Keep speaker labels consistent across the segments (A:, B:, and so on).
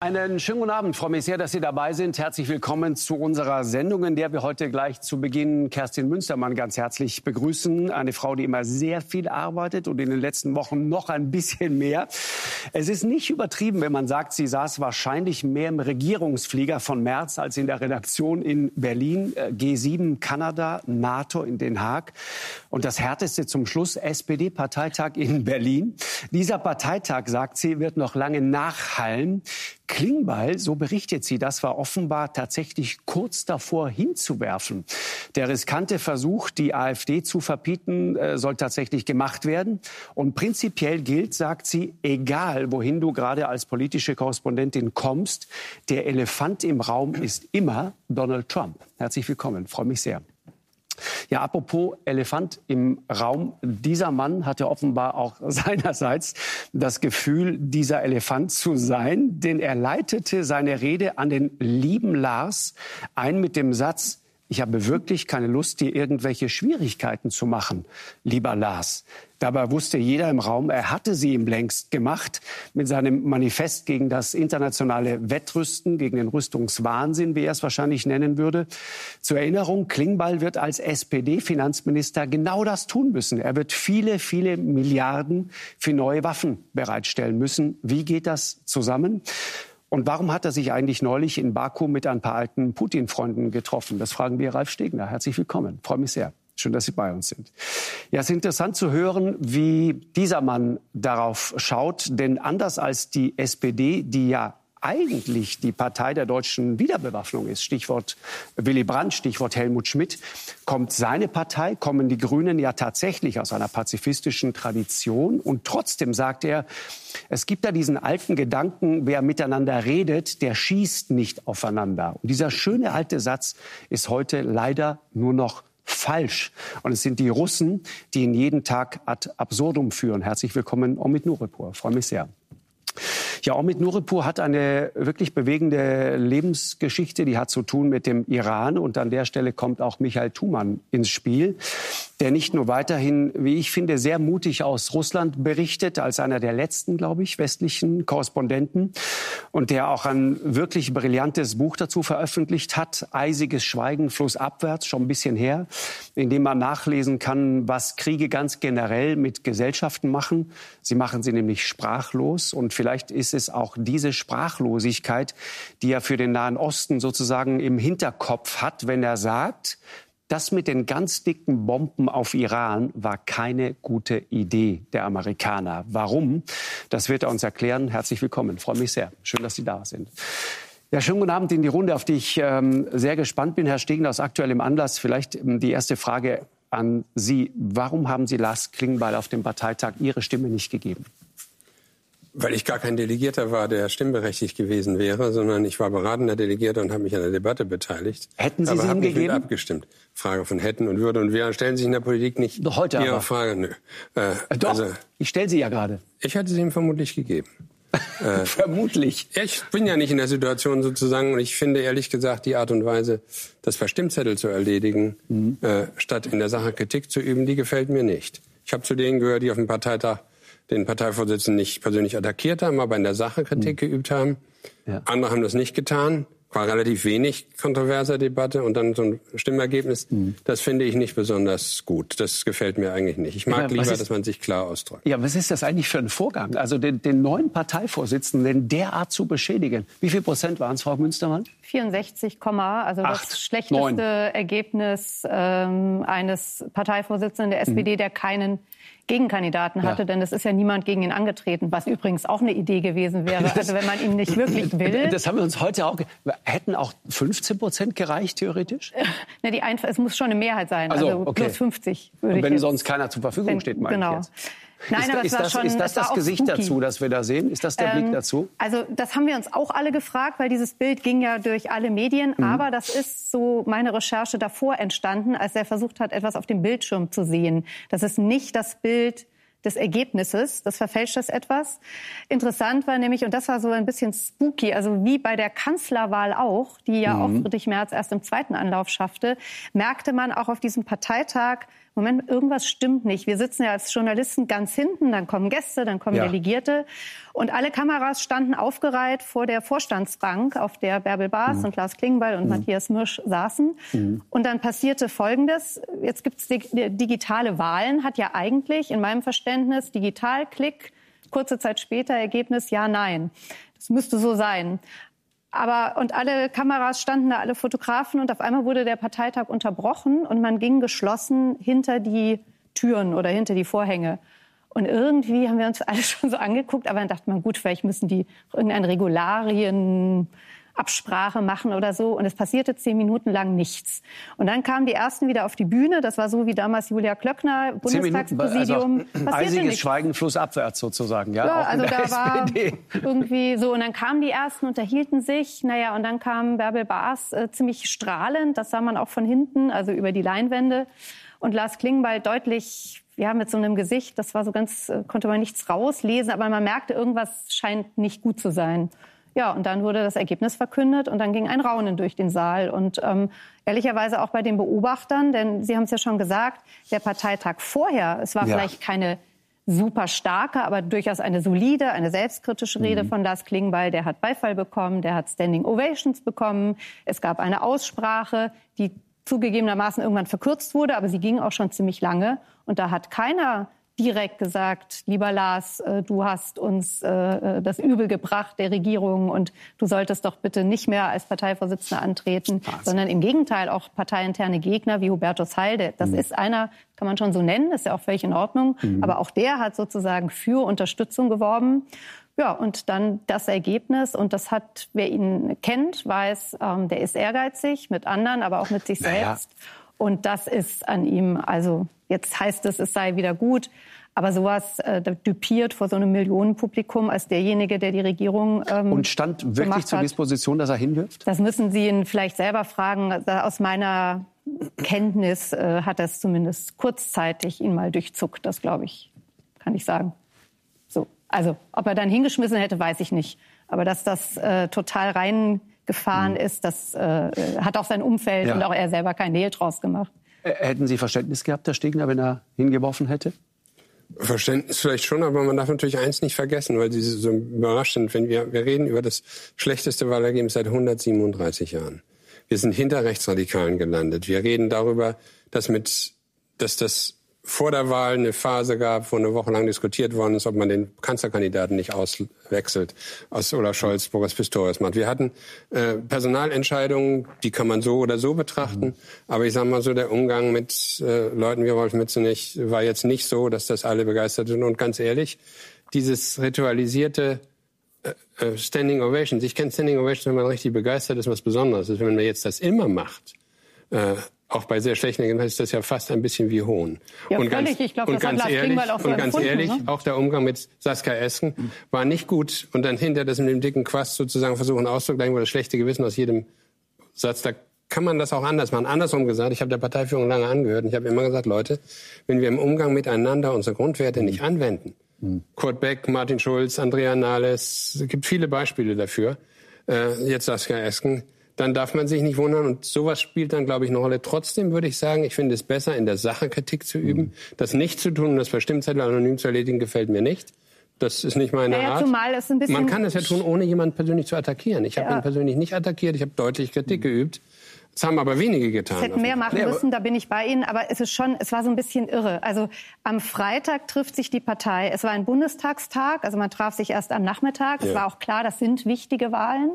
A: Einen schönen guten Abend. Ich freue mich sehr, dass Sie dabei sind. Herzlich willkommen zu unserer Sendung, in der wir heute gleich zu Beginn Kerstin Münstermann ganz herzlich begrüßen. Eine Frau, die immer sehr viel arbeitet und in den letzten Wochen noch ein bisschen mehr. Es ist nicht übertrieben, wenn man sagt, sie saß wahrscheinlich mehr im Regierungsflieger von Merz als in der Redaktion in Berlin. G7, Kanada, NATO in Den Haag. Und das Härteste zum Schluss, SPD-Parteitag in Berlin. Dieser Parteitag, sagt sie, wird noch lange nachhallen. Klingbeil, so berichtet sie, das war offenbar tatsächlich kurz davor hinzuwerfen. Der riskante Versuch, die AfD zu verbieten, soll tatsächlich gemacht werden. Und prinzipiell gilt, sagt sie, egal wohin du gerade als politische Korrespondentin kommst, der Elefant im Raum ist immer Donald Trump. Herzlich willkommen, freue mich sehr. Ja, apropos Elefant im Raum. Dieser Mann hatte offenbar auch seinerseits das Gefühl, dieser Elefant zu sein, denn er leitete seine Rede an den lieben Lars ein mit dem Satz: Ich habe wirklich keine Lust, dir irgendwelche Schwierigkeiten zu machen, lieber Lars. Dabei wusste jeder im Raum, er hatte sie ihm längst gemacht mit seinem Manifest gegen das internationale Wettrüsten, gegen den Rüstungswahnsinn, wie er es wahrscheinlich nennen würde. Zur Erinnerung, Klingbeil wird als SPD-Finanzminister genau das tun müssen. Er wird viele, viele Milliarden für neue Waffen bereitstellen müssen. Wie geht das zusammen? Und warum hat er sich eigentlich neulich in Baku mit ein paar alten Putin-Freunden getroffen? Das fragen wir Ralf Stegner. Herzlich willkommen. Freue mich sehr. Schön, dass Sie bei uns sind. Ja, es ist interessant zu hören, wie dieser Mann darauf schaut. Denn anders als die SPD, die ja eigentlich die Partei der deutschen Wiederbewaffnung ist, Stichwort Willy Brandt, Stichwort Helmut Schmidt, kommen die Grünen ja tatsächlich aus einer pazifistischen Tradition. Und trotzdem sagt er, es gibt da diesen alten Gedanken, wer miteinander redet, der schießt nicht aufeinander. Und dieser schöne alte Satz ist heute leider nur noch falsch. Und es sind die Russen, die ihn jeden Tag ad absurdum führen. Herzlich willkommen, Omid Nuripur. Ich freue mich sehr. Ja, Omid Nuripur hat eine wirklich bewegende Lebensgeschichte, die hat zu tun mit dem Iran. Und an der Stelle kommt auch Michael Thumann ins Spiel, der nicht nur weiterhin, wie ich finde, sehr mutig aus Russland berichtet, als einer der letzten, glaube ich, westlichen Korrespondenten. Und der auch ein wirklich brillantes Buch dazu veröffentlicht hat, Eisiges Schweigen, flussabwärts, schon ein bisschen her, in dem man nachlesen kann, was Kriege ganz generell mit Gesellschaften machen. Sie machen sie nämlich sprachlos. Und vielleicht ist es auch diese Sprachlosigkeit, die er für den Nahen Osten sozusagen im Hinterkopf hat, wenn er sagt, das mit den ganz dicken Bomben auf Iran war keine gute Idee der Amerikaner. Warum? Das wird er uns erklären. Herzlich willkommen. Ich freue mich sehr. Schön, dass Sie da sind. Ja, schönen guten Abend in die Runde, auf die ich sehr gespannt bin. Herr Stegner, aus aktuellem Anlass vielleicht die erste Frage an Sie. Warum haben Sie Lars Klingbeil auf dem Parteitag Ihre Stimme nicht gegeben?
B: Weil ich gar kein Delegierter war, der stimmberechtigt gewesen wäre, sondern ich war beratender Delegierter und habe mich an der Debatte beteiligt.
A: Hätten Sie
B: aber
A: sie ihm gegeben?
B: Mit abgestimmt. Frage von hätten und würde und wir stellen sich in der Politik nicht.
A: Doch heute
B: Ihre
A: aber.
B: Frage. Nö.
A: Doch, also, ich stelle sie ja gerade.
B: Ich hätte sie ihm vermutlich gegeben.
A: Vermutlich.
B: Ich bin ja nicht in der Situation sozusagen und ich finde ehrlich gesagt die Art und Weise, das per Stimmzettel zu erledigen, statt in der Sache Kritik zu üben, die gefällt mir nicht. Ich habe zu denen gehört, die auf dem Parteitag den Parteivorsitzenden nicht persönlich attackiert haben, aber in der Sache Kritik geübt haben. Ja. Andere haben das nicht getan. War relativ wenig kontroverser Debatte und dann so ein Stimmergebnis. Das finde ich nicht besonders gut. Das gefällt mir eigentlich nicht. Ich mag lieber, dass man sich klar ausdrückt.
A: Ja, was ist das eigentlich für ein Vorgang? Also den neuen Parteivorsitzenden derart zu beschädigen. Wie viel Prozent waren es, Frau Münstermann?
C: 64, also
A: 8,
C: das schlechteste
A: 9.
C: Ergebnis eines Parteivorsitzenden der SPD, der keinen Gegenkandidaten hatte, denn es ist ja niemand gegen ihn angetreten, was übrigens auch eine Idee gewesen wäre, also wenn man ihn nicht wirklich will.
A: Das haben wir uns heute auch... Hätten auch 15% gereicht, theoretisch?
C: Es muss schon eine Mehrheit sein, also okay. Plus 50 würde ich.
A: Und wenn sonst keiner zur Verfügung steht, meine ich jetzt.
C: Nein, aber
A: ist das Gesicht
C: spooky
A: dazu, das wir da sehen? Ist das der Blick dazu?
C: Also das haben wir uns auch alle gefragt, weil dieses Bild ging ja durch alle Medien. Aber das ist so meine Recherche davor entstanden, als er versucht hat, etwas auf dem Bildschirm zu sehen. Das ist nicht das Bild des Ergebnisses, das verfälscht das etwas. Interessant war nämlich, und das war so ein bisschen spooky, also wie bei der Kanzlerwahl auch, die ja auch Friedrich Merz erst im zweiten Anlauf schaffte, merkte man auch auf diesem Parteitag, Moment, irgendwas stimmt nicht. Wir sitzen ja als Journalisten ganz hinten, dann kommen Gäste, dann kommen Delegierte. Und alle Kameras standen aufgereiht vor der Vorstandsbank, auf der Bärbel Baas und Lars Klingbeil und Matthias Mirsch saßen. Und dann passierte Folgendes. Jetzt gibt es digitale Wahlen, hat ja eigentlich in meinem Verständnis Digital-Klick, kurze Zeit später Ergebnis ja, nein. Das müsste so sein. Und alle Kameras standen da, alle Fotografen, und auf einmal wurde der Parteitag unterbrochen und man ging geschlossen hinter die Türen oder hinter die Vorhänge. Und irgendwie haben wir uns alle schon so angeguckt, aber dann dachte man, gut, vielleicht müssen die irgendeine Regularienabsprache machen oder so. Und es passierte 10 Minuten lang nichts. Und dann kamen die Ersten wieder auf die Bühne. Das war so wie damals Julia Klöckner, Bundestagspräsidium.
A: Also eisiges Schweigen flussabwärts sozusagen. Ja, auch
C: also da war irgendwie so. Und dann kamen die Ersten, unterhielten sich. Naja, und dann kam Bärbel Baas ziemlich strahlend. Das sah man auch von hinten, also über die Leinwände. Und Lars Klingbeil deutlich, mit so einem Gesicht. Das war so ganz, konnte man nichts rauslesen. Aber man merkte, irgendwas scheint nicht gut zu sein. Ja, und dann wurde das Ergebnis verkündet und dann ging ein Raunen durch den Saal. Und ehrlicherweise auch bei den Beobachtern, denn Sie haben es ja schon gesagt, der Parteitag vorher, es war vielleicht keine super starke, aber durchaus eine solide, eine selbstkritische Rede von Lars Klingbeil. Der hat Beifall bekommen, der hat Standing Ovations bekommen. Es gab eine Aussprache, die zugegebenermaßen irgendwann verkürzt wurde, aber sie ging auch schon ziemlich lange. Und da hat keiner direkt gesagt, lieber Lars, du hast uns das Übel gebracht der Regierung und du solltest doch bitte nicht mehr als Parteivorsitzender antreten, sondern im Gegenteil auch parteiinterne Gegner wie Hubertus Heil. Das ist einer, kann man schon so nennen, ist ja auch völlig in Ordnung, aber auch der hat sozusagen für Unterstützung geworben. Ja, und dann das Ergebnis, und das hat, wer ihn kennt, weiß, der ist ehrgeizig mit anderen, aber auch mit sich selbst. Und das ist an ihm, also jetzt heißt es sei wieder gut, aber sowas düpiert vor so einem Millionenpublikum als derjenige, der die Regierung
A: und stand wirklich zur Disposition, dass er hinwirft?
C: Das müssen Sie ihn vielleicht selber fragen. Aus meiner Kenntnis hat er es zumindest kurzzeitig ihn mal durchzuckt, das glaube ich, kann ich sagen. So, also ob er dann hingeschmissen hätte, weiß ich nicht. Aber dass das total reingefahren ist, das hat auch sein Umfeld und auch er selber kein Hehl draus gemacht.
A: Hätten Sie Verständnis gehabt, Herr Stegner, wenn er hingeworfen hätte?
B: Verständnis vielleicht schon, aber man darf natürlich eins nicht vergessen, weil Sie so überraschend, wenn wir reden über das schlechteste Wahlergebnis seit 137 Jahren. Wir sind hinter Rechtsradikalen gelandet. Wir reden darüber, dass das vor der Wahl eine Phase gab, wo eine Woche lang diskutiert worden ist, ob man den Kanzlerkandidaten nicht auswechselt, aus Olaf Scholz, Boris Pistorius macht. Wir hatten Personalentscheidungen, die kann man so oder so betrachten. Aber ich sage mal so, der Umgang mit Leuten wie Rolf Mützenich war jetzt nicht so, dass das alle begeistert sind. Und ganz ehrlich, dieses ritualisierte Standing Ovations, ich kenne Standing Ovations, wenn man richtig begeistert ist, was Besonderes ist. Wenn man jetzt das immer macht, auch bei sehr schlechten Ergebnissen ist das ja fast ein bisschen wie Hohn.
C: Ja, und völlig. Ich glaube, das hat Lars Klingbeil auch so empfunden. Und ganz ehrlich,
B: auch der Umgang mit Saskia Esken war nicht gut. Und dann hinter das mit dem dicken Quast sozusagen versuchen auszugleichen, wo das schlechte Gewissen aus jedem Satz, da kann man das auch anders machen. Andersrum gesagt, ich habe der Parteiführung lange angehört und ich habe immer gesagt, Leute, wenn wir im Umgang miteinander unsere Grundwerte nicht anwenden, Kurt Beck, Martin Schulz, Andrea Nahles, es gibt viele Beispiele dafür, jetzt Saskia Esken, dann darf man sich nicht wundern. Und sowas spielt dann, glaube ich, eine Rolle. Trotzdem würde ich sagen, ich finde es besser, in der Sache Kritik zu üben. Das nicht zu tun und das per Stimmzettel anonym zu erledigen, gefällt mir nicht. Das ist nicht meine Art.
C: Zumal es ein bisschen
B: man kann es ja tun, ohne jemanden persönlich zu attackieren. Ich habe ihn persönlich nicht attackiert. Ich habe deutlich Kritik geübt. Das haben aber wenige getan.
C: Es hätten mehr machen müssen, da bin ich bei Ihnen. Aber es war so ein bisschen irre. Also am Freitag trifft sich die Partei. Es war ein Bundestagstag, also man traf sich erst am Nachmittag. Es war auch klar, das sind wichtige Wahlen.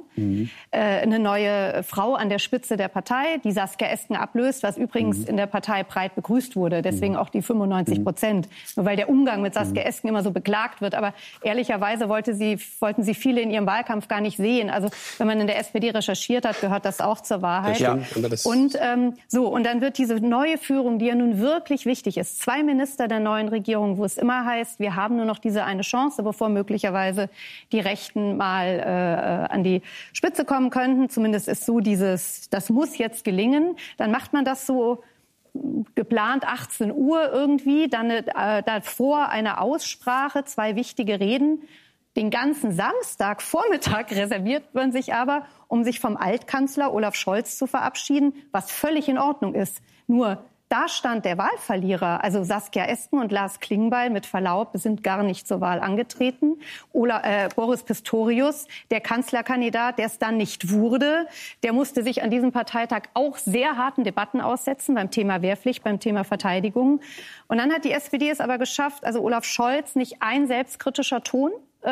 C: Eine neue Frau an der Spitze der Partei, die Saskia Esken ablöst, was übrigens in der Partei breit begrüßt wurde. Deswegen auch die 95%. Nur weil der Umgang mit Saskia Esken immer so beklagt wird. Aber ehrlicherweise wollten sie viele in ihrem Wahlkampf gar nicht sehen. Also wenn man in der SPD recherchiert hat, gehört das auch zur Wahrheit.
B: Ja.
C: Und und dann wird diese neue Führung, die ja nun wirklich wichtig ist, 2 Minister der neuen Regierung, wo es immer heißt, wir haben nur noch diese eine Chance, bevor möglicherweise die Rechten mal an die Spitze kommen könnten. Zumindest ist so das muss jetzt gelingen. Dann macht man das so geplant 18 Uhr irgendwie, dann davor eine Aussprache, 2 wichtige Reden. Den ganzen Samstagvormittag reserviert man sich aber, um sich vom Altkanzler Olaf Scholz zu verabschieden, was völlig in Ordnung ist. Nur da stand der Wahlverlierer, also Saskia Esken und Lars Klingbeil, mit Verlaub, sind gar nicht zur Wahl angetreten. Boris Pistorius, der Kanzlerkandidat, der es dann nicht wurde, der musste sich an diesem Parteitag auch sehr harten Debatten aussetzen beim Thema Wehrpflicht, beim Thema Verteidigung. Und dann hat die SPD es aber geschafft, also Olaf Scholz, nicht ein selbstkritischer Ton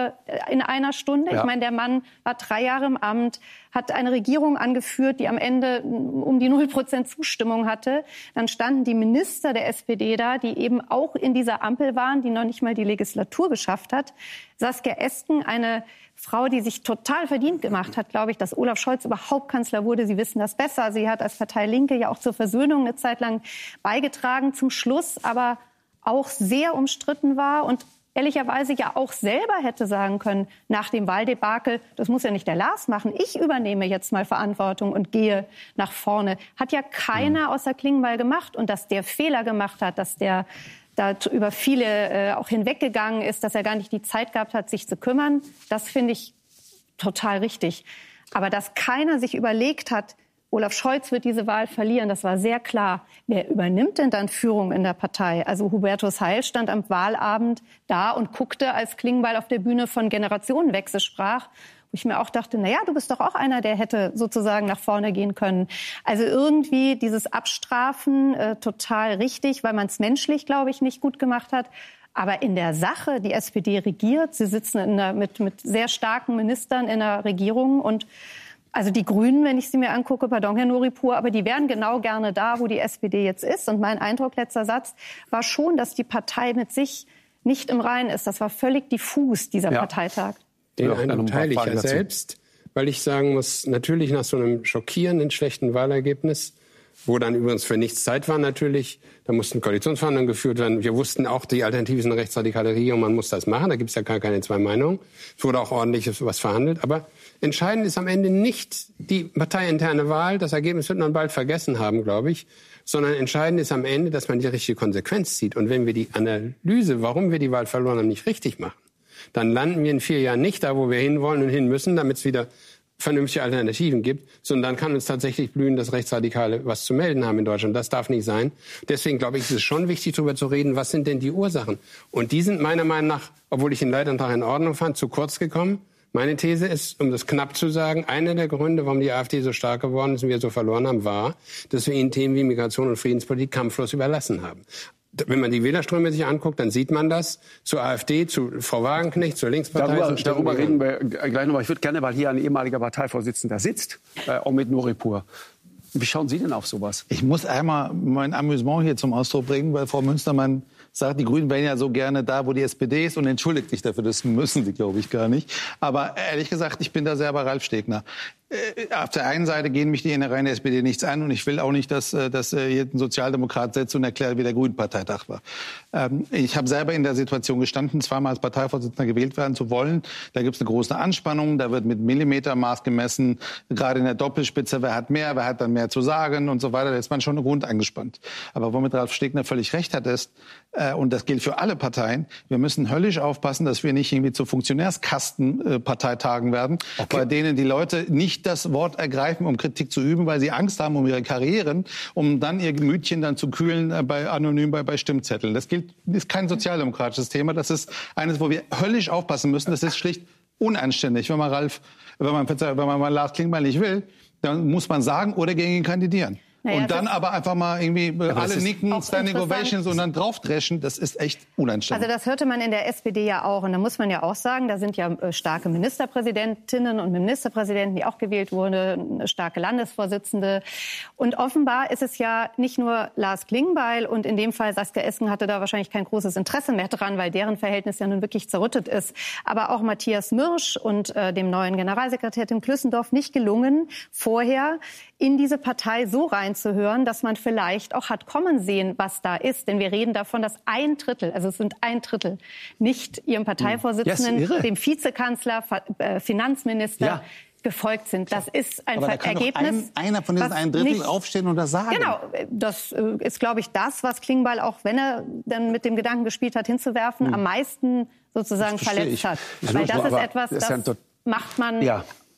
C: in einer Stunde. Ja. Ich meine, der Mann war 3 Jahre im Amt, hat eine Regierung angeführt, die am Ende um die 0% Zustimmung hatte. Dann standen die Minister der SPD da, die eben auch in dieser Ampel waren, die noch nicht mal die Legislatur geschafft hat. Saskia Esken, eine Frau, die sich total verdient gemacht hat, glaube ich, dass Olaf Scholz überhaupt Kanzler wurde. Sie wissen das besser. Sie hat als Partei Linke ja auch zur Versöhnung eine Zeit lang beigetragen, zum Schluss aber auch sehr umstritten war und ehrlicherweise ja auch selber hätte sagen können, nach dem Wahldebakel, das muss ja nicht der Lars machen, ich übernehme jetzt mal Verantwortung und gehe nach vorne. Hat ja keiner außer Klingbeil gemacht. Und dass der Fehler gemacht hat, dass der da über viele auch hinweggegangen ist, dass er gar nicht die Zeit gehabt hat, sich zu kümmern, das finde ich total richtig. Aber dass keiner sich überlegt hat, Olaf Scholz wird diese Wahl verlieren, das war sehr klar. Wer übernimmt denn dann Führung in der Partei? Also Hubertus Heil stand am Wahlabend da und guckte, als Klingbeil auf der Bühne von Generationenwechsel sprach, wo ich mir auch dachte, naja, du bist doch auch einer, der hätte sozusagen nach vorne gehen können. Also irgendwie dieses Abstrafen total richtig, weil man es menschlich, glaube ich, nicht gut gemacht hat. Aber in der Sache, die SPD regiert, sie sitzen mit sehr starken Ministern in der Regierung und also die Grünen, wenn ich sie mir angucke, pardon, Herr Nuripur, aber die wären genau gerne da, wo die SPD jetzt ist. Und mein Eindruck, letzter Satz, war schon, dass die Partei mit sich nicht im Reinen ist. Das war völlig diffus, dieser Parteitag.
B: Den Eindruck teile ich ja selbst, weil ich sagen muss, natürlich nach so einem schockierenden, schlechten Wahlergebnis, wo dann übrigens für nichts Zeit war natürlich, da mussten Koalitionsverhandlungen geführt werden. Wir wussten auch, die Alternative ist eine rechtsradikale Regierung, man muss das machen, da gibt es ja gar keine zwei Meinungen. Es wurde auch ordentlich was verhandelt, aber entscheidend ist am Ende nicht die parteiinterne Wahl, das Ergebnis wird man bald vergessen haben, glaube ich, sondern entscheidend ist am Ende, dass man die richtige Konsequenz zieht. Und wenn wir die Analyse, warum wir die Wahl verloren haben, nicht richtig machen, dann landen wir in 4 Jahren nicht da, wo wir hinwollen und hin müssen, damit es wieder vernünftige Alternativen gibt, sondern dann kann uns tatsächlich blühen, dass Rechtsradikale was zu melden haben in Deutschland. Das darf nicht sein. Deswegen glaube ich, ist es schon wichtig, darüber zu reden, was sind denn die Ursachen. Und die sind meiner Meinung nach, obwohl ich den Leitantrag in Ordnung fand, zu kurz gekommen. Meine These ist, um das knapp zu sagen, einer der Gründe, warum die AfD so stark geworden ist und wir so verloren haben, war, dass wir ihnen Themen wie Migration und Friedenspolitik kampflos überlassen haben. Wenn man die Wählerströme sich anguckt, dann sieht man das. Zur AfD, zu Frau Wagenknecht, zur Linkspartei.
A: Darüber reden wir gleich noch. Ich würde gerne, weil hier ein ehemaliger Parteivorsitzender sitzt, Omid Nuripur. Wie schauen Sie denn auf sowas?
D: Ich muss einmal mein Amüsement hier zum Ausdruck bringen, weil Frau Münstermann sagt, die Grünen wären ja so gerne da, wo die SPD ist und entschuldigt sich dafür. Das müssen sie, glaube ich, gar nicht. Aber ehrlich gesagt, ich bin da sehr bei Ralf Stegner. Auf der einen Seite gehen mich die Innereien der SPD nichts an und ich will auch nicht, dass hier ein Sozialdemokrat sitzt und erklärt, wie der Grünen-Parteitag war. Ich habe selber in der Situation gestanden, zweimal als Parteivorsitzender gewählt werden zu wollen. Da gibt es eine große Anspannung, da wird mit Millimetermaß gemessen, gerade in der Doppelspitze, wer hat mehr, wer hat dann mehr zu sagen und so weiter. Da ist man schon grundeingespannt. Aber womit Ralf Stegner völlig recht hat, ist, und das gilt für alle Parteien, wir müssen höllisch aufpassen, dass wir nicht irgendwie zu Funktionärskastenparteitagen werden, bei denen die Leute nicht das Wort ergreifen, um Kritik zu üben, weil sie Angst haben um ihre Karrieren, um dann ihr Gemütchen dann zu kühlen anonym bei Stimmzetteln. Das ist kein sozialdemokratisches Thema. Das ist eines, wo wir höllisch aufpassen müssen. Das ist schlicht unanständig. Wenn man mal Lars Klingbeil nicht will, dann muss man sagen oder gegen ihn kandidieren. Naja, und dann aber einfach mal irgendwie alle nicken, Standing Ovations und dann draufdreschen, das ist echt unanständig.
C: Also das hörte man in der SPD ja auch. Und da muss man ja auch sagen, da sind ja starke Ministerpräsidentinnen und Ministerpräsidenten, die auch gewählt wurden, starke Landesvorsitzende. Und offenbar ist es ja nicht nur Lars Klingbeil und in dem Fall Saskia Esken hatte da wahrscheinlich kein großes Interesse mehr dran, weil deren Verhältnis ja nun wirklich zerrüttet ist. Aber auch Matthias Mirsch und dem neuen Generalsekretär Tim Klüssendorf nicht gelungen, vorher in diese Partei so reinzuhören, dass man vielleicht auch hat kommen sehen, was da ist. Denn wir reden davon, dass 1/3, also es sind 1/3, nicht ihrem Parteivorsitzenden, dem Vizekanzler, Finanzminister gefolgt sind. Das ist ein Ergebnis.
D: Einer von diesen 1/3 aufstehen und das sagen.
C: Genau, das ist, glaube ich, das, was Klingbeil, auch wenn er dann mit dem Gedanken gespielt hat, hinzuwerfen, am meisten sozusagen verletzt hat. Weil das ist etwas, das macht man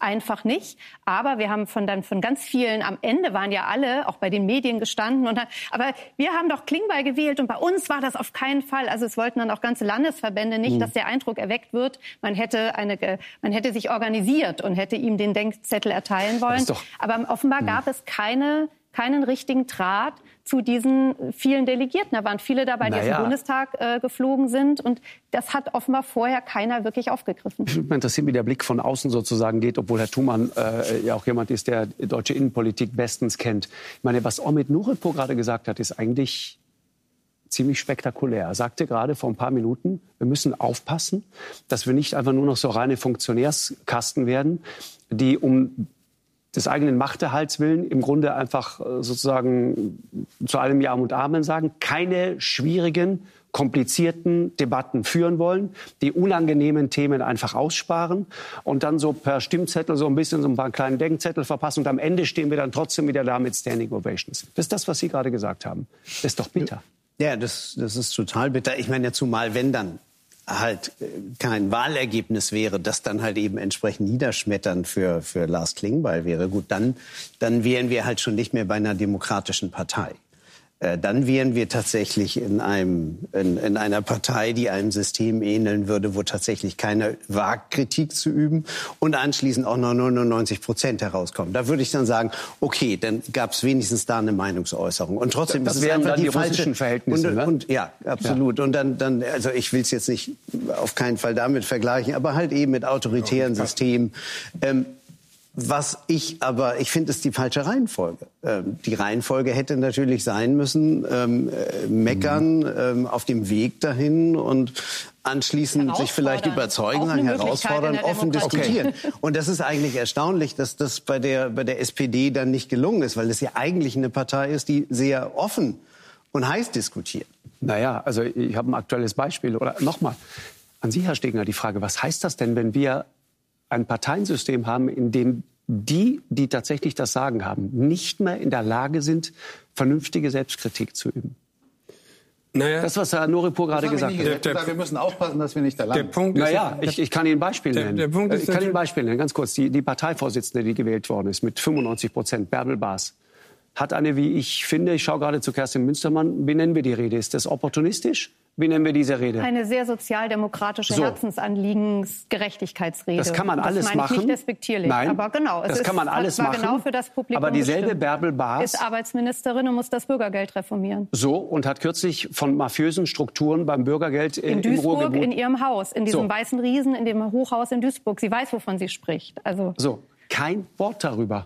C: einfach nicht. Aber wir haben von ganz vielen, am Ende waren ja alle, auch bei den Medien gestanden. Aber wir haben doch Klingbeil gewählt und bei uns war das auf keinen Fall. Also es wollten dann auch ganze Landesverbände nicht, dass der Eindruck erweckt wird, man hätte sich organisiert und hätte ihm den Denkzettel erteilen wollen. Aber offenbar gab es keinen richtigen Draht zu diesen vielen Delegierten. Da waren viele dabei, die aus dem Bundestag geflogen sind. Und das hat offenbar vorher keiner wirklich aufgegriffen.
A: Ich würde mich interessieren, wie der Blick von außen sozusagen geht, obwohl Herr Thumann ja auch jemand ist, der deutsche Innenpolitik bestens kennt. Ich meine, was Omid Nuripo gerade gesagt hat, ist eigentlich ziemlich spektakulär. Er sagte gerade vor ein paar Minuten, wir müssen aufpassen, dass wir nicht einfach nur noch so reine Funktionärskasten werden, die um des eigenen Machterhalts willen im Grunde einfach sozusagen zu allem Ja und Amen sagen, keine schwierigen, komplizierten Debatten führen wollen, die unangenehmen Themen einfach aussparen und dann so per Stimmzettel so ein bisschen so ein paar kleine Denkzettel verpassen und am Ende stehen wir dann trotzdem wieder da mit Standing Ovations. Das ist das, was Sie gerade gesagt haben. Das ist doch bitter.
E: Ja, das ist total bitter. Ich meine, ja, zumal wenn dann halt kein Wahlergebnis wäre, das dann halt eben entsprechend niederschmetternd für Lars Klingbeil wäre, gut, dann wären wir halt schon nicht mehr bei einer demokratischen Partei. Dann wären wir tatsächlich in einer Partei, die einem System ähneln würde, wo tatsächlich keiner wagt, Kritik zu üben und anschließend auch noch 99% herauskommen. Da würde ich dann sagen, okay, dann gab es wenigstens da eine Meinungsäußerung. Und trotzdem
A: das
E: ist es einfach
A: die
E: falschen
A: Verhältnisse,
E: und ja, absolut. Ja. Und dann, also ich will es jetzt nicht auf keinen Fall damit vergleichen, aber halt eben mit autoritären Systemen. Ich finde, ist die falsche Reihenfolge. Die Reihenfolge hätte natürlich sein müssen, meckern auf dem Weg dahin und anschließend sich vielleicht überzeugen, herausfordern, offen diskutieren. Okay. Und das ist eigentlich erstaunlich, dass das bei der SPD dann nicht gelungen ist, weil es ja eigentlich eine Partei ist, die sehr offen und heiß diskutiert.
A: Naja, also ich habe ein aktuelles Beispiel. Oder nochmal, an Sie, Herr Stegner, die Frage, was heißt das denn, wenn wir ein Parteiensystem haben, in dem die tatsächlich das Sagen haben, nicht mehr in der Lage sind, vernünftige Selbstkritik zu üben? Naja, das, was Herr Nuripo gerade gesagt hat.
D: Wir müssen aufpassen, dass wir nicht da landen.
A: Ich kann Ihnen ein Beispiel nennen. Ich kann Ihnen ein Beispiel nennen, ganz kurz. Die Parteivorsitzende, die gewählt worden ist, mit 95%, Bärbel Baas, hat eine, wie ich finde, ich schaue gerade zu Kerstin Münstermann, wie nennen wir die Rede? Ist das opportunistisch? Wie nennen wir diese Rede?
C: Eine sehr sozialdemokratische Herzensanliegensgerechtigkeitsrede.
A: Das kann man alles machen.
C: Das meine ich nicht despektierlich.
A: Nein,
C: aber genau,
A: das kann man alles machen.
C: Genau für das Publikum
A: aber dieselbe
C: bestimmt.
A: Bärbel Baas
C: ist Arbeitsministerin und muss das Bürgergeld reformieren.
A: So, und hat kürzlich von mafiösen Strukturen beim Bürgergeld
C: in Duisburg in ihrem Haus, in diesem weißen Riesen, in dem Hochhaus in Duisburg. Sie weiß, wovon sie spricht. Also
A: kein Wort darüber.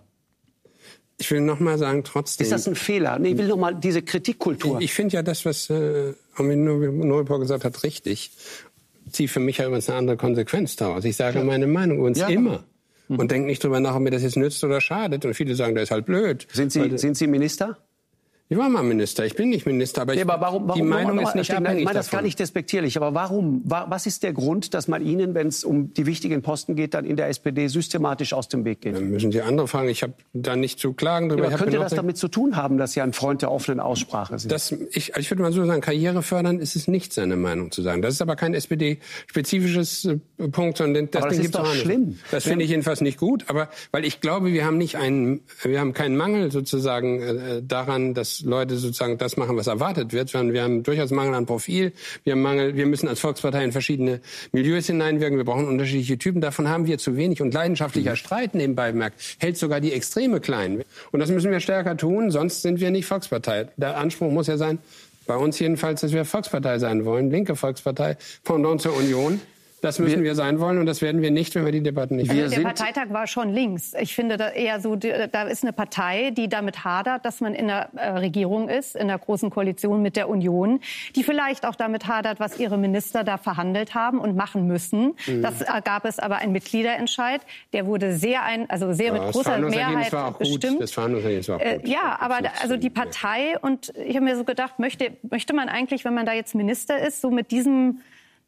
B: Ich will noch mal sagen, trotzdem...
A: Ist das ein Fehler? Nee, ich will noch mal diese Kritikkultur.
B: Ich finde ja das, was Omid Nuripo gesagt hat, richtig. Ziehe für mich ja übrigens eine andere Konsequenz daraus. Ich sage meine Meinung übrigens immer. Und denke nicht drüber nach, ob mir das jetzt nützt oder schadet. Und viele sagen, das ist halt blöd.
A: Sind Sie Minister?
B: Ich war mal Minister, ich bin nicht Minister, aber,
A: warum,
B: die Meinung ist nicht abhängig davon.
A: Ich meine das gar nicht despektierlich, aber warum? Was ist der Grund, dass man Ihnen, wenn es um die wichtigen Posten geht, dann in der SPD systematisch aus dem Weg geht?
B: Dann müssen Sie andere fragen, ich habe da nicht zu klagen drüber.
A: Ja, könnte das damit zu tun haben, dass Sie ein Freund der offenen Aussprache sind?
B: Ich würde mal so sagen, Karriere fördern ist es nicht, seine Meinung zu sagen. Das ist aber kein SPD-spezifisches Punkt, sondern das
A: ist doch schlimm.
B: Das finde ich jedenfalls nicht gut, aber weil ich glaube, wir haben keinen Mangel sozusagen daran, dass Leute sozusagen das machen, was erwartet wird, sondern wir haben durchaus Mangel an Profil. Wir müssen als Volkspartei in verschiedene Milieus hineinwirken. Wir brauchen unterschiedliche Typen. Davon haben wir zu wenig. Und leidenschaftlicher Streit nebenbei bemerkt hält sogar die Extreme klein. Und das müssen wir stärker tun, sonst sind wir nicht Volkspartei. Der Anspruch muss ja sein, bei uns jedenfalls, dass wir Volkspartei sein wollen, linke Volkspartei, Pendant zur Union. Das müssen wir sein wollen und das werden wir nicht, wenn wir die Debatten nicht führen.
C: Der Parteitag war schon links. Ich finde da eher so, da ist eine Partei, die damit hadert, dass man in der Regierung ist, in der großen Koalition mit der Union, die vielleicht auch damit hadert, was ihre Minister da verhandelt haben und machen müssen. Das gab es aber einen Mitgliederentscheid, der wurde sehr mit großer Mehrheit bestimmt.
B: Das Verhandlungsergebnis war auch gut.
C: Ja, aber also die Partei, und ich habe mir so gedacht, möchte man eigentlich, wenn man da jetzt Minister ist, so mit diesem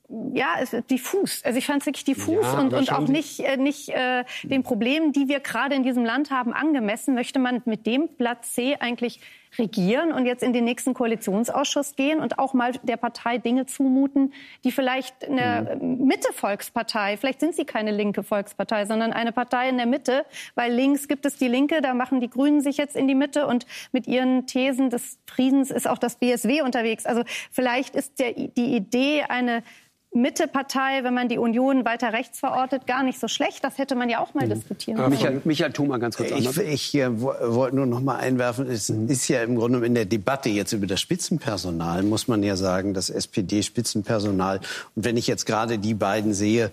C: diffus. Also ich fand es wirklich diffus und auch nicht den Problemen, die wir gerade in diesem Land haben, angemessen. Möchte man mit dem Blatt C eigentlich regieren und jetzt in den nächsten Koalitionsausschuss gehen und auch mal der Partei Dinge zumuten, die vielleicht eine Mitte-Volkspartei, vielleicht sind sie keine linke Volkspartei, sondern eine Partei in der Mitte, weil links gibt es die Linke, da machen die Grünen sich jetzt in die Mitte und mit ihren Thesen des Friedens ist auch das BSW unterwegs. Also vielleicht ist die Idee, eine Mitte-Partei, wenn man die Union weiter rechts verortet, gar nicht so schlecht. Das hätte man ja auch mal diskutieren
A: können. Michael Thumann, ganz kurz.
E: Ich wollte nur noch mal einwerfen, es ist ja im Grunde in der Debatte jetzt über das Spitzenpersonal, muss man ja sagen, das SPD-Spitzenpersonal. Und wenn ich jetzt gerade die beiden sehe,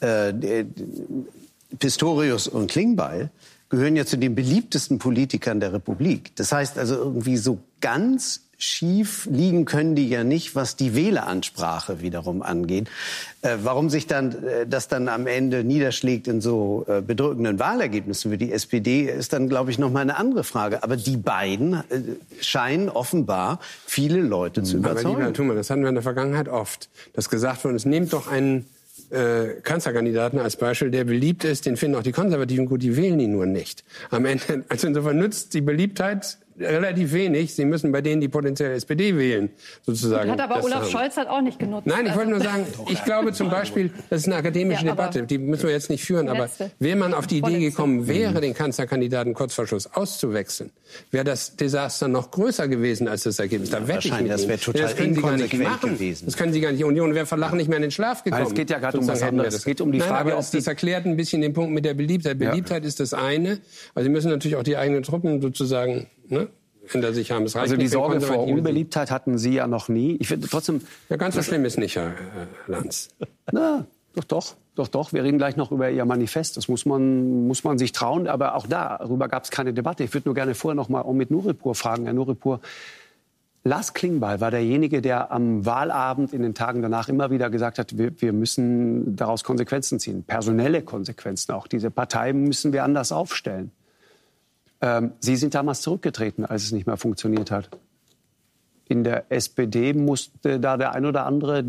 E: Pistorius und Klingbeil, gehören ja zu den beliebtesten Politikern der Republik. Das heißt also irgendwie so ganz schief liegen können die ja nicht, was die Wähleransprache wiederum angeht. Warum sich dann das dann am Ende niederschlägt in so bedrückenden Wahlergebnissen für die SPD, ist dann, glaube ich, noch mal eine andere Frage. Aber die beiden scheinen offenbar viele Leute zu überzeugen.
B: Aber lieber Herr Thumann, das hatten wir in der Vergangenheit oft, dass gesagt wurde, es nehmt doch einen Kanzlerkandidaten als Beispiel, der beliebt ist, den finden auch die Konservativen gut, die wählen ihn nur nicht. Am Ende, also insofern nützt die Beliebtheit relativ wenig. Sie müssen bei denen, die potenziell SPD wählen, sozusagen.
C: Hat aber Olaf Scholz hat auch nicht genutzt.
B: Nein, ich wollte nur sagen, ich glaube zum Beispiel, das ist eine akademische Debatte, die müssen wir jetzt nicht führen, aber wäre man auf die Idee gekommen wäre, den Kanzlerkandidaten kurz vor Schluss auszuwechseln, wäre das Desaster noch größer gewesen als das Ergebnis. Da wette ich mit
E: das wäre total inkonsequent gewesen.
B: Das können Sie gar nicht. Die Union wäre vor Lachen nicht mehr in den Schlaf gekommen.
A: Es geht ja gerade um was anderes. Es geht um die Frage,
B: ob das erklärt ein bisschen den Punkt mit der Beliebtheit. Beliebtheit ist das eine. Also Sie müssen natürlich auch die eigenen Truppen sozusagen hinter sich haben.
A: Also die Sorge vor Unbeliebtheit hatten Sie ja noch nie. Ich finde trotzdem...
B: Ja, ganz so schlimm ist nicht, Herr Lanz.
A: Na, doch. Wir reden gleich noch über Ihr Manifest. Das muss man sich trauen. Aber auch darüber gab es keine Debatte. Ich würde nur gerne vorher noch mal Omid Nuripur fragen. Herr Nuripur, Lars Klingbeil war derjenige, der am Wahlabend in den Tagen danach immer wieder gesagt hat, wir müssen daraus Konsequenzen ziehen. Personelle Konsequenzen auch. Diese Partei müssen wir anders aufstellen. Sie sind damals zurückgetreten, als es nicht mehr funktioniert hat. In der SPD musste da die ein oder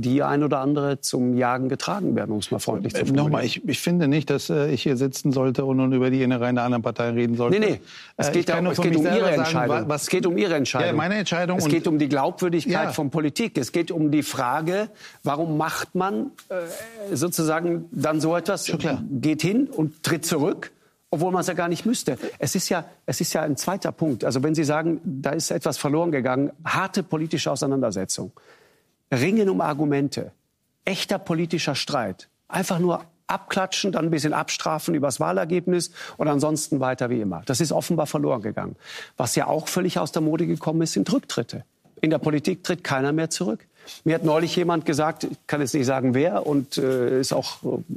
A: andere zum Jagen getragen werden, um es mal freundlich zu formulieren.
D: Nochmal, ich finde nicht, dass ich hier sitzen sollte und nun über die Innereien der anderen Parteien reden sollte.
A: Nee. Es geht um Ihre Entscheidung. Es geht um Ihre Entscheidung.
D: Ja, meine Entscheidung.
A: Es geht um die Glaubwürdigkeit von Politik. Es geht um die Frage, warum macht man sozusagen dann so etwas, geht hin und tritt zurück, obwohl man es ja gar nicht müsste. Es ist ja ein zweiter Punkt. Also wenn Sie sagen, da ist etwas verloren gegangen, harte politische Auseinandersetzung, Ringen um Argumente, echter politischer Streit, einfach nur abklatschen, dann ein bisschen abstrafen über das Wahlergebnis und ansonsten weiter wie immer. Das ist offenbar verloren gegangen. Was ja auch völlig aus der Mode gekommen ist, sind Rücktritte. In der Politik tritt keiner mehr zurück. Mir hat neulich jemand gesagt, ich kann jetzt nicht sagen wer und ist auch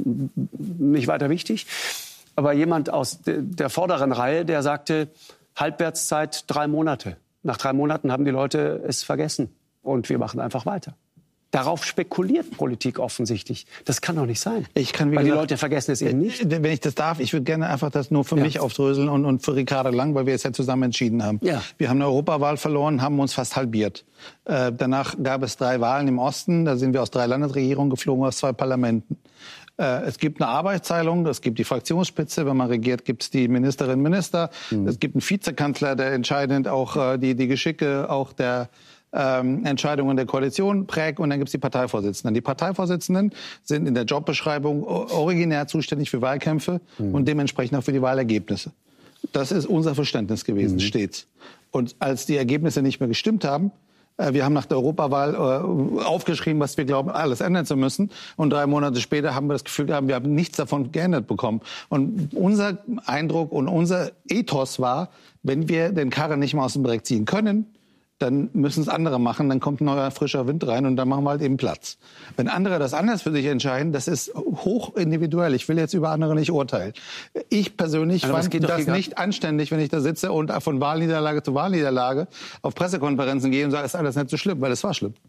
A: nicht weiter wichtig, aber jemand aus der vorderen Reihe, der sagte, Halbwertszeit 3 Monate. Nach 3 Monaten haben die Leute es vergessen. Und wir machen einfach weiter. Darauf spekuliert Politik offensichtlich. Das kann doch nicht sein. Weil die Leute vergessen es eben nicht.
D: Wenn ich das darf, ich würde gerne einfach das nur für mich aufdröseln und für Ricarda Lang, weil wir es ja zusammen entschieden haben. Ja. Wir haben eine Europawahl verloren, haben uns fast halbiert. Danach gab es 3 Wahlen im Osten. Da sind wir aus 3 Landesregierungen geflogen, aus 2 Parlamenten. Es gibt eine Arbeitsteilung, es gibt die Fraktionsspitze, wenn man regiert, gibt es die Ministerinnen und Minister. Es gibt einen Vizekanzler, der entscheidend auch die Geschicke auch der Entscheidungen der Koalition prägt, und dann gibt es die Parteivorsitzenden. Die Parteivorsitzenden sind in der Jobbeschreibung originär zuständig für Wahlkämpfe und dementsprechend auch für die Wahlergebnisse. Das ist unser Verständnis gewesen, stets. Und als die Ergebnisse nicht mehr gestimmt haben, wir haben nach der Europawahl aufgeschrieben, was wir glauben, alles ändern zu müssen. Und 3 Monate später haben wir das Gefühl gehabt, wir haben nichts davon geändert bekommen. Und unser Eindruck und unser Ethos war, wenn wir den Karren nicht mehr aus dem Dreck ziehen können, dann müssen es andere machen, dann kommt ein neuer, frischer Wind rein und dann machen wir halt eben Platz. Wenn andere das anders für sich entscheiden, das ist hoch individuell. Ich will jetzt über andere nicht urteilen. Ich persönlich fand das nicht anständig, wenn ich da sitze und von Wahlniederlage zu Wahlniederlage auf Pressekonferenzen gehe und sage, ist alles nicht so schlimm, weil es war schlimm.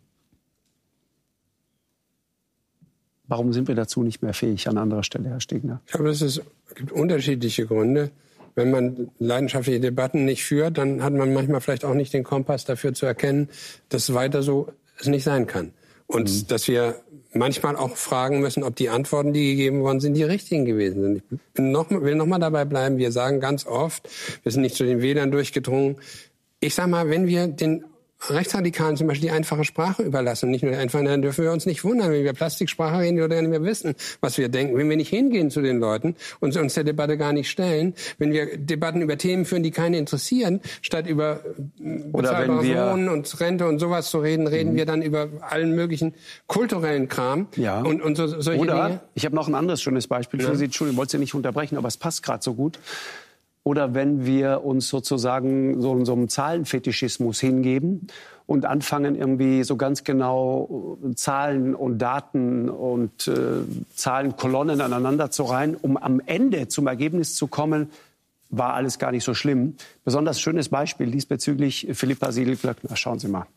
A: Warum sind wir dazu nicht mehr fähig an anderer Stelle, Herr Stegner?
B: Ich glaube, es gibt unterschiedliche Gründe. Wenn man leidenschaftliche Debatten nicht führt, dann hat man manchmal vielleicht auch nicht den Kompass dafür zu erkennen, dass weiter so es nicht sein kann. Und dass wir manchmal auch fragen müssen, ob die Antworten, die gegeben worden sind, die richtigen gewesen sind. Ich will noch mal dabei bleiben, wir sagen ganz oft, wir sind nicht zu den Wählern durchgedrungen. Ich sag mal, wenn wir den Rechtsradikalen zum Beispiel die einfache Sprache überlassen, nicht nur die einfache, dann dürfen wir uns nicht wundern, wenn wir Plastiksprache reden, die oder nicht mehr wissen, was wir denken. Wenn wir nicht hingehen zu den Leuten und uns der Debatte gar nicht stellen, wenn wir Debatten über Themen führen, die keine interessieren, statt über bezahlbares Wohnen und Rente und sowas zu reden, reden wir dann über allen möglichen kulturellen Kram und solche Dinge.
A: Ich habe noch ein anderes schönes Beispiel für Sie. Entschuldigung, ich wollte Sie nicht unterbrechen, aber es passt gerade so gut. Oder wenn wir uns sozusagen so einem Zahlenfetischismus hingeben und anfangen, irgendwie so ganz genau Zahlen und Daten und Zahlenkolonnen aneinander zu reihen, um am Ende zum Ergebnis zu kommen, war alles gar nicht so schlimm. Besonders schönes Beispiel diesbezüglich Philippa Siegel-Glöckner. Schauen Sie mal.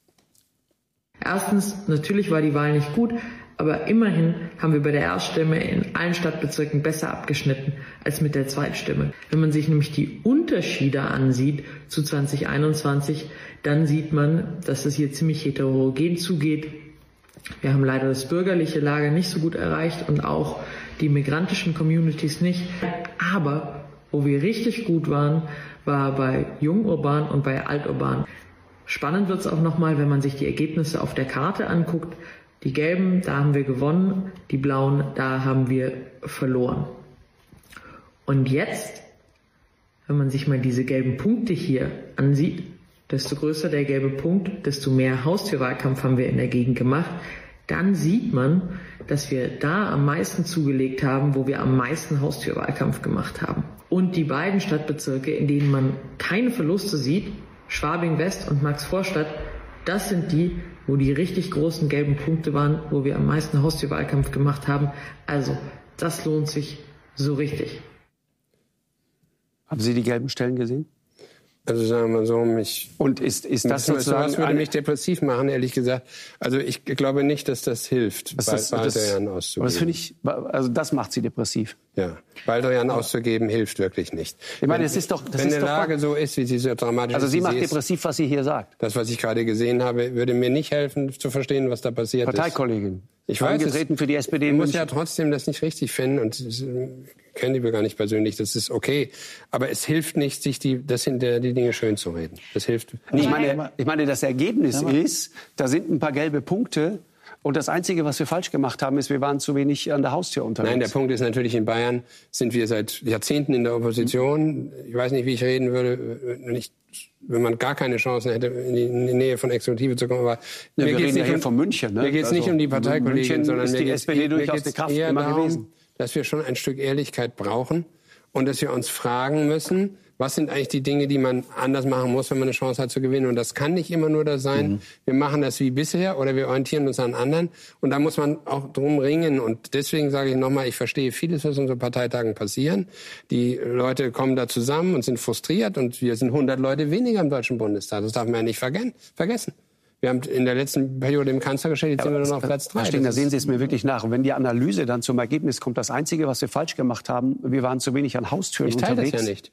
F: Erstens, natürlich war die Wahl nicht gut, aber immerhin haben wir bei der Erststimme in allen Stadtbezirken besser abgeschnitten als mit der Zweitstimme. Wenn man sich nämlich die Unterschiede ansieht zu 2021, dann sieht man, dass es hier ziemlich heterogen zugeht. Wir haben leider das bürgerliche Lager nicht so gut erreicht und auch die migrantischen Communities nicht. Aber wo wir richtig gut waren, war bei Jungurban und bei Alturban. Spannend wird es auch nochmal, wenn man sich die Ergebnisse auf der Karte anguckt. Die Gelben, da haben wir gewonnen, die Blauen, da haben wir verloren. Und jetzt, wenn man sich mal diese gelben Punkte hier ansieht, desto größer der gelbe Punkt, desto mehr Haustürwahlkampf haben wir in der Gegend gemacht, dann sieht man, dass wir da am meisten zugelegt haben, wo wir am meisten Haustürwahlkampf gemacht haben. Und die beiden Stadtbezirke, in denen man keine Verluste sieht, Schwabing West und Maxvorstadt, das sind die, wo die richtig großen gelben Punkte waren, wo wir am meisten Haustürwahlkampf gemacht haben. Also, das lohnt sich so richtig.
A: Haben Sie die gelben Stellen gesehen?
B: Also sagen wir so,
A: und ist das sozusagen
B: was würde mich depressiv machen, ehrlich gesagt. Also ich glaube nicht, dass das hilft, Baldrian auszugeben.
A: Das finde ich, also das macht Sie depressiv.
B: Ja, Baldrian auszugeben hilft wirklich nicht.
A: Ich meine, es ist doch,
B: wenn eine Lage so ist, wie sie so dramatisch ist.
A: Also Sie macht depressiv, was sie hier sagt.
B: Das, was ich gerade gesehen habe, würde mir nicht helfen, zu verstehen, was da passiert ist.
A: Parteikollegin.
B: Ich weiß,
A: angetreten für die SPD.
B: Ich muss ja trotzdem das nicht richtig finden und kenne die gar nicht persönlich. Das ist okay, aber es hilft nicht, sich die Dinge schön zu reden. Das hilft.
A: Ich meine, das Ergebnis ist, da sind ein paar gelbe Punkte. Und das Einzige, was wir falsch gemacht haben, ist, wir waren zu wenig an der Haustür unterwegs.
B: Nein, der Punkt ist natürlich, in Bayern sind wir seit Jahrzehnten in der Opposition. Ich weiß nicht, wie ich reden würde, wenn man gar keine Chance hätte, in die Nähe von Exekutive zu kommen. Aber
A: wir reden ja hier von München. Ne?
B: Mir geht es nicht um die Parteikollegin, sondern
A: mir geht es eher
B: darum, dass wir schon ein Stück Ehrlichkeit brauchen und dass wir uns fragen müssen, was sind eigentlich die Dinge, die man anders machen muss, wenn man eine Chance hat zu gewinnen? Und das kann nicht immer nur das sein, wir machen das wie bisher oder wir orientieren uns an anderen. Und da muss man auch drum ringen. Und deswegen sage ich nochmal, ich verstehe vieles, was in so Parteitagen passieren. Die Leute kommen da zusammen und sind frustriert. Und wir sind 100 Leute weniger im Deutschen Bundestag. Das darf man ja nicht vergessen. Wir haben in der letzten Periode im Kanzler gestellt, jetzt sind wir nur noch auf Platz 3.
A: Da sehen Sie es mir wirklich nach. Und wenn die Analyse dann zum Ergebnis kommt, das Einzige, was wir falsch gemacht haben, wir waren zu wenig an Haustüren unterwegs.
B: Ich teile das ja nicht.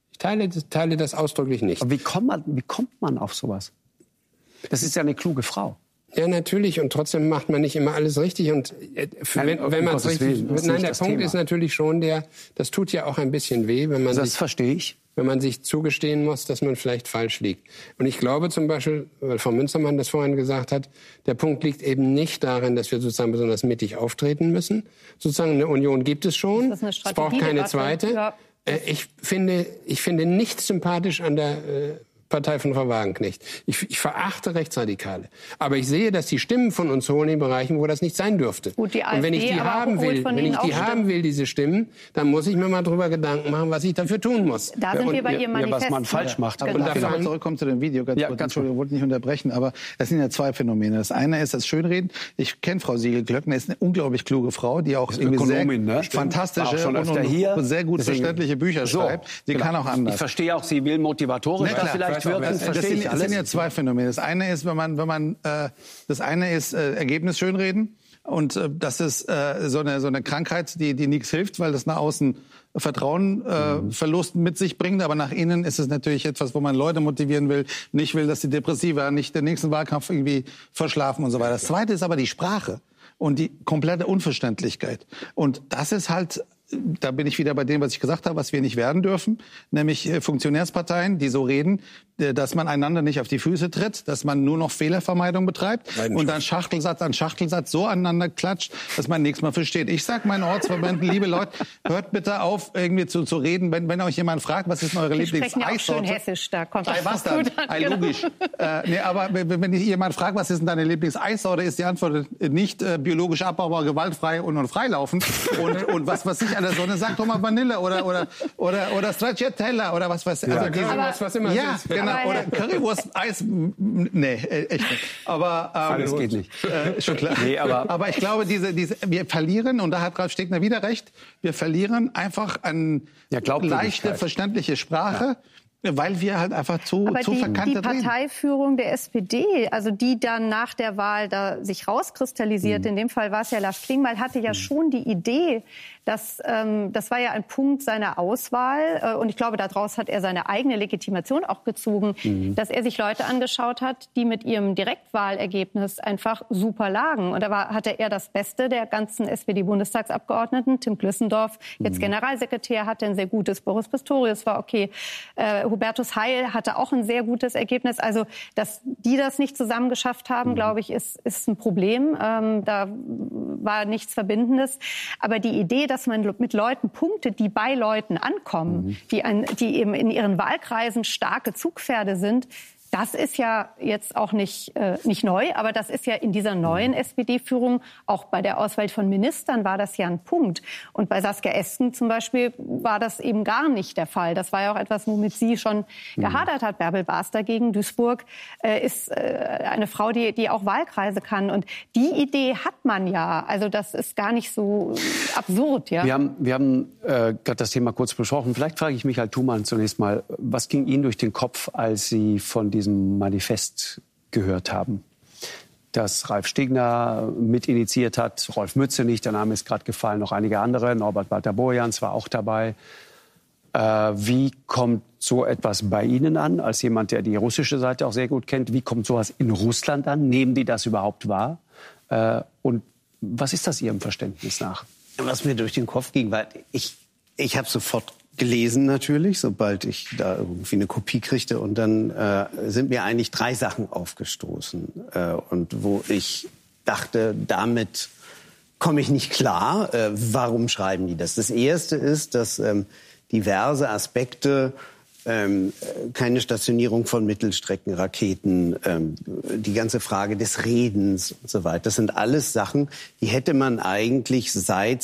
B: Ich teile das ausdrücklich nicht.
A: Aber wie kommt man auf sowas? Das ist ja eine kluge Frau.
B: Ja, natürlich. Und trotzdem macht man nicht immer alles richtig. Und wenn man es richtig... Nein, der Punkt ist natürlich schon das tut ja auch ein bisschen weh, wenn man
A: verstehe ich.
B: Wenn man sich zugestehen muss, dass man vielleicht falsch liegt. Und ich glaube zum Beispiel, weil Frau Münstermann das vorhin gesagt hat, der Punkt liegt eben nicht darin, dass wir sozusagen besonders mittig auftreten müssen. Sozusagen eine Union gibt es schon. Es braucht keine zweite. Ja. Ich finde nichts sympathisch an der Partei von Frau Wagenknecht. Ich verachte Rechtsradikale. Aber ich sehe, dass die Stimmen von uns holen in Bereichen, wo das nicht sein dürfte.
C: Gut, die AfD,
B: und wenn ich die haben will, diese Stimmen, dann muss ich mir mal drüber Gedanken machen, was ich dafür tun muss.
C: Da sind wir bei Ihrem Manifest.
A: Was man falsch macht.
D: Aber darf ich noch zurückkommen zu dem Video? Entschuldigung, ich wollte nicht unterbrechen, aber es sind ja zwei Phänomene. Das eine ist das Schönreden. Ich kenne Frau Siegel-Glöckner, ist eine unglaublich kluge Frau, die auch irgendwie sehr fantastische und sehr gut verständliche Bücher schreibt. Die kann auch anders.
A: Ich verstehe auch, sie will motivatorisch vielleicht wirken.
D: Das sind ja zwei Phänomene. Das eine ist, das eine ist Ergebnis schönreden. Und das ist so eine Krankheit, die nichts hilft, weil das nach außen Vertrauen Verlust mit sich bringt. Aber nach innen ist es natürlich etwas, wo man Leute motivieren will, nicht will, dass die Depressiva nicht den nächsten Wahlkampf irgendwie verschlafen und so weiter. Das zweite ist aber die Sprache. und die komplette Unverständlichkeit. Und das ist halt, da bin ich wieder bei dem, was ich gesagt habe, was wir nicht werden dürfen, nämlich Funktionärsparteien, die so reden, dass man einander nicht auf die Füße tritt, dass man nur noch Fehlervermeidung betreibt und dann Schachtelsatz an Schachtelsatz so aneinander klatscht, dass man nichts mehr versteht. Ich sag meinen Ortsverbänden, liebe Leute, hört bitte auf, irgendwie zu reden, wenn euch jemand fragt, was ist eure Lieblingseissorte?
C: Wir sprechen ja auch schön hessisch, da kommt das
D: was dann?
C: Gut an, genau.
D: Logisch. Aber wenn jemand fragt, was ist denn deine Lieblingseissorte, ist die Antwort nicht biologisch abbaubar, gewaltfrei und freilaufend. und was ich an der Sonne sagt, Thomas Vanille oder Stracciatella oder was weiß ich.
B: Ja,
D: also
B: was immer
D: ja,
B: ist.
D: genau. Oder Currywurst, Eis, nee, echt nicht. Aber
A: alles geht nicht.
D: Schon klar.
A: Nee,
D: aber ich glaube, wir verlieren, und da hat Ralf Stegner wieder recht, wir verlieren einfach an leichte, verständliche Sprache. Weil wir halt einfach zu verkantet reden.
C: Aber die Parteiführung der SPD, also die dann nach der Wahl da sich rauskristallisiert, in dem Fall war es ja Lars Klingbeil, hatte ja schon die Idee, dass das war ja ein Punkt seiner Auswahl und ich glaube, daraus hat er seine eigene Legitimation auch gezogen, dass er sich Leute angeschaut hat, die mit ihrem Direktwahlergebnis einfach super lagen. Und da hatte er das Beste der ganzen SPD-Bundestagsabgeordneten, Tim Glissendorf, jetzt Generalsekretär, hatte ein sehr gutes, Boris Pistorius war okay, Hubertus Heil hatte auch ein sehr gutes Ergebnis. Also, dass die das nicht zusammen geschafft haben, glaube ich, ist ein Problem. Da war nichts Verbindendes. Aber die Idee, dass man mit Leuten punktet, die bei Leuten ankommen, die eben in ihren Wahlkreisen starke Zugpferde sind, das ist ja jetzt auch nicht neu, aber das ist ja in dieser neuen SPD-Führung, auch bei der Auswahl von Ministern war das ja ein Punkt. Und bei Saskia Esken zum Beispiel war das eben gar nicht der Fall. Das war ja auch etwas, womit sie schon gehadert hat. Bärbel Baas dagegen, Duisburg, ist eine Frau, die auch Wahlkreise kann. Und die Idee hat man ja. Also das ist gar nicht so absurd. Ja?
A: Wir haben gerade das Thema kurz besprochen. Vielleicht frage ich Michael Thumann zunächst mal, was ging Ihnen durch den Kopf, als Sie von diesem Manifest gehört haben, das Ralf Stegner mitinitiiert hat, Rolf Mützenich, der Name ist gerade gefallen, noch einige andere, Norbert Walter-Borjans war auch dabei. Wie kommt so etwas bei Ihnen an, als jemand, der die russische Seite auch sehr gut kennt? Wie kommt sowas in Russland an? Nehmen die das überhaupt wahr? Und was ist das Ihrem Verständnis nach?
E: Was mir durch den Kopf ging, war, ich habe sofort gelesen natürlich, sobald ich da irgendwie eine Kopie kriegte. Und dann sind mir eigentlich 3 Sachen aufgestoßen. Und wo ich dachte, damit komme ich nicht klar. Warum schreiben die das? Das Erste ist, dass diverse Aspekte, keine Stationierung von Mittelstreckenraketen, die ganze Frage des Redens und so weiter. Das sind alles Sachen, die hätte man eigentlich seit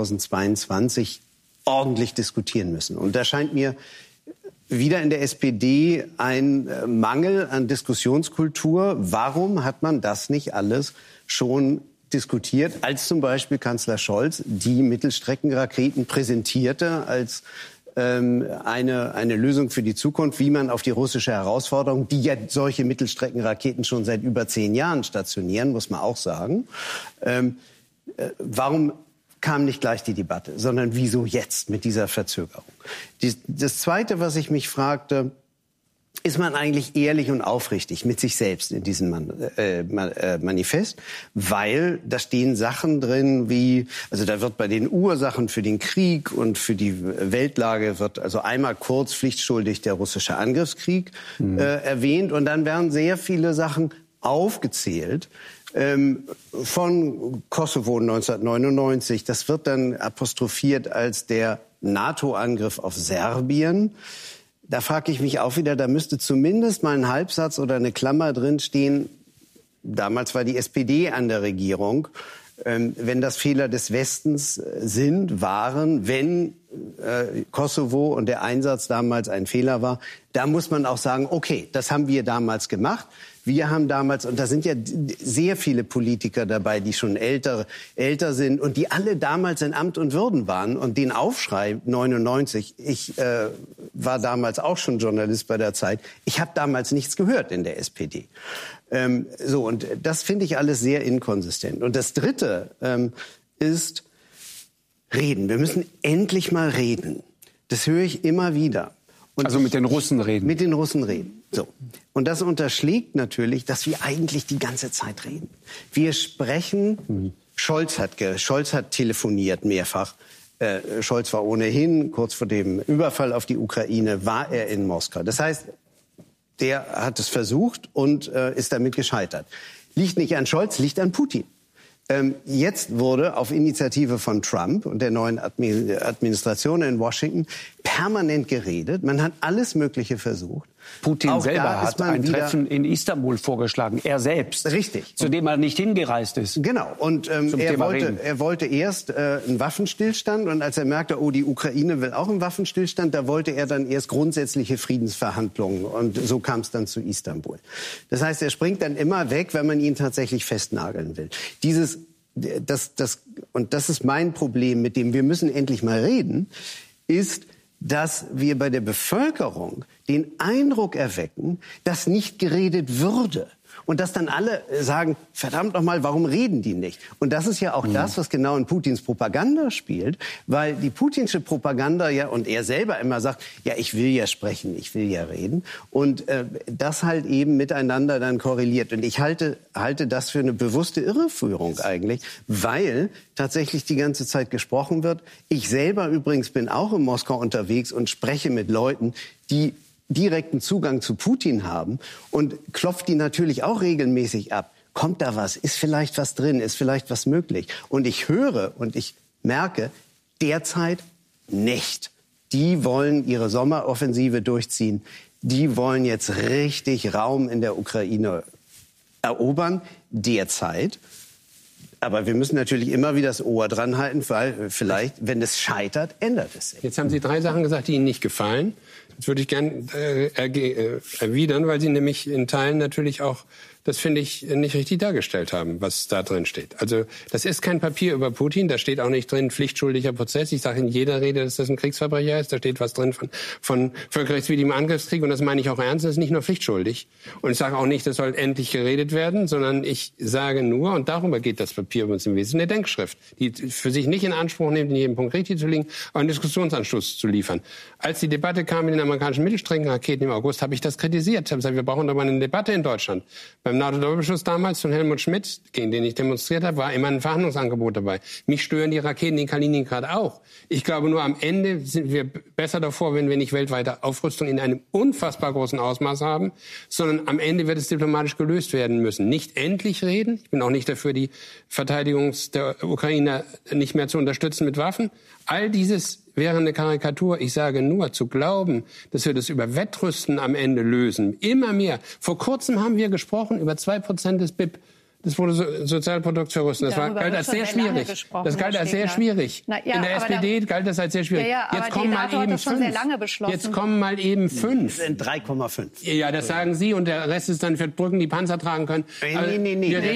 E: 2022 ordentlich diskutieren müssen. Und da scheint mir wieder in der SPD ein Mangel an Diskussionskultur. Warum hat man das nicht alles schon diskutiert, als zum Beispiel Kanzler Scholz die Mittelstreckenraketen präsentierte als eine Lösung für die Zukunft, wie man auf die russische Herausforderung, die ja solche Mittelstreckenraketen schon seit über 10 Jahren stationieren, muss man auch sagen. Warum kam nicht gleich die Debatte, sondern wieso jetzt mit dieser Verzögerung? Das Zweite, was ich mich fragte, ist man eigentlich ehrlich und aufrichtig mit sich selbst in diesem Manifest? Weil da stehen Sachen drin wie, also da wird bei den Ursachen für den Krieg und für die Weltlage wird also einmal kurz pflichtschuldig der russische Angriffskrieg erwähnt und dann werden sehr viele Sachen aufgezählt, von Kosovo 1999. Das wird dann apostrophiert als der NATO-Angriff auf Serbien. Da frage ich mich auch wieder, da müsste zumindest mal ein Halbsatz oder eine Klammer drin stehen. Damals war die SPD an der Regierung. Wenn das Fehler des Westens waren, wenn Kosovo und der Einsatz damals ein Fehler war, da muss man auch sagen, okay, das haben wir damals gemacht. Wir haben damals, und da sind ja sehr viele Politiker dabei, die schon älter sind und die alle damals in Amt und Würden waren. Und den Aufschrei 99, ich war damals auch schon Journalist bei der Zeit, ich habe damals nichts gehört in der SPD. Und das finde ich alles sehr inkonsistent. Und das Dritte ist reden. Wir müssen endlich mal reden. Das höre ich immer wieder. Und
A: also mit den Russen reden.
E: Mit den Russen reden. So. Und das unterschlägt natürlich, dass wir eigentlich die ganze Zeit reden. Wir sprechen Scholz hat telefoniert mehrfach. Scholz war ohnehin, kurz vor dem Überfall auf die Ukraine, war er in Moskau. Das heißt, der hat es versucht und ist damit gescheitert. Liegt nicht an Scholz, liegt an Putin. Jetzt wurde auf Initiative von Trump und der neuen Administration in Washington permanent geredet. Man hat alles Mögliche versucht.
A: Putin
E: Auch
A: selber hat ein Treffen in Istanbul vorgeschlagen, er selbst.
E: Richtig.
A: Zu dem er nicht hingereist ist.
E: Genau. Und er wollte erst einen Waffenstillstand. Und als er merkte, oh, die Ukraine will auch einen Waffenstillstand, da wollte er dann erst grundsätzliche Friedensverhandlungen. Und so kam es dann zu Istanbul. Das heißt, er springt dann immer weg, wenn man ihn tatsächlich festnageln will. Und das ist mein Problem, mit dem wir müssen endlich mal reden, ist, dass wir bei der Bevölkerung den Eindruck erwecken, dass nicht geredet würde. Und dass dann alle sagen, verdammt noch mal, warum reden die nicht? Und das ist ja auch das, was genau in Putins Propaganda spielt, weil die putinsche Propaganda ja, und er selber immer sagt, ja, ich will ja sprechen, ich will ja reden. Und das halt eben miteinander dann korreliert. Und ich halte das für eine bewusste Irreführung eigentlich, weil tatsächlich die ganze Zeit gesprochen wird. Ich selber übrigens bin auch in Moskau unterwegs und spreche mit Leuten, die direkten Zugang zu Putin haben und klopft die natürlich auch regelmäßig ab. Kommt da was? Ist vielleicht was drin? Ist vielleicht was möglich? Und ich höre und ich merke, derzeit nicht. Die wollen ihre Sommeroffensive durchziehen. Die wollen jetzt richtig Raum in der Ukraine erobern, derzeit. Aber wir müssen natürlich immer wieder das Ohr dran halten, weil vielleicht, wenn es scheitert, ändert es sich.
B: Jetzt haben Sie 3 Sachen gesagt, die Ihnen nicht gefallen. Das würde ich gern erwidern, weil Sie nämlich in Teilen natürlich auch, das finde ich, nicht richtig dargestellt haben, was da drin steht. Also das ist kein Papier über Putin, da steht auch nicht drin pflichtschuldiger Prozess. Ich sage in jeder Rede, dass das ein Kriegsverbrecher ist. Da steht was drin von völkerrechtswidrigem Angriffskrieg und das meine ich auch ernst, das ist nicht nur pflichtschuldig. Und ich sage auch nicht, das soll endlich geredet werden, sondern ich sage nur, und darüber geht das Papier uns im Wesentlichen, eine Denkschrift, die für sich nicht in Anspruch nimmt, in jedem Punkt richtig zu liegen, aber einen Diskussionsanschluss zu liefern. Als die Debatte kam mit den amerikanischen Mittelstreckenraketen im August, habe ich das kritisiert. Ich habe gesagt, wir brauchen doch mal eine Debatte in Deutschland. Beim NATO-Doppelbeschluss damals von Helmut Schmidt, gegen den ich demonstriert habe, war immer ein Verhandlungsangebot dabei. Mich stören die Raketen in Kaliningrad auch. Ich glaube nur, am Ende sind wir besser davor, wenn wir nicht weltweite Aufrüstung in einem unfassbar großen Ausmaß haben, sondern am Ende wird es diplomatisch gelöst werden müssen. Nicht endlich reden. Ich bin auch nicht dafür, die Verteidigung der Ukraine nicht mehr zu unterstützen mit Waffen. All dieses wäre eine Karikatur. Ich sage nur, zu glauben, dass wir das über Wettrüsten am Ende lösen. Immer mehr. Vor kurzem haben wir gesprochen über 2% des BIP. Das wurde Sozialprodukt für Russen. Das galt als sehr schwierig. Das galt als sehr schwierig. In der SPD galt das als sehr schwierig. Jetzt kommen mal eben 5. Jetzt kommen mal eben 5.
E: Das sind 3,5.
B: Ja, das sagen Sie und der Rest ist dann für Brücken, die Panzer tragen können.
E: Nee.
B: Wir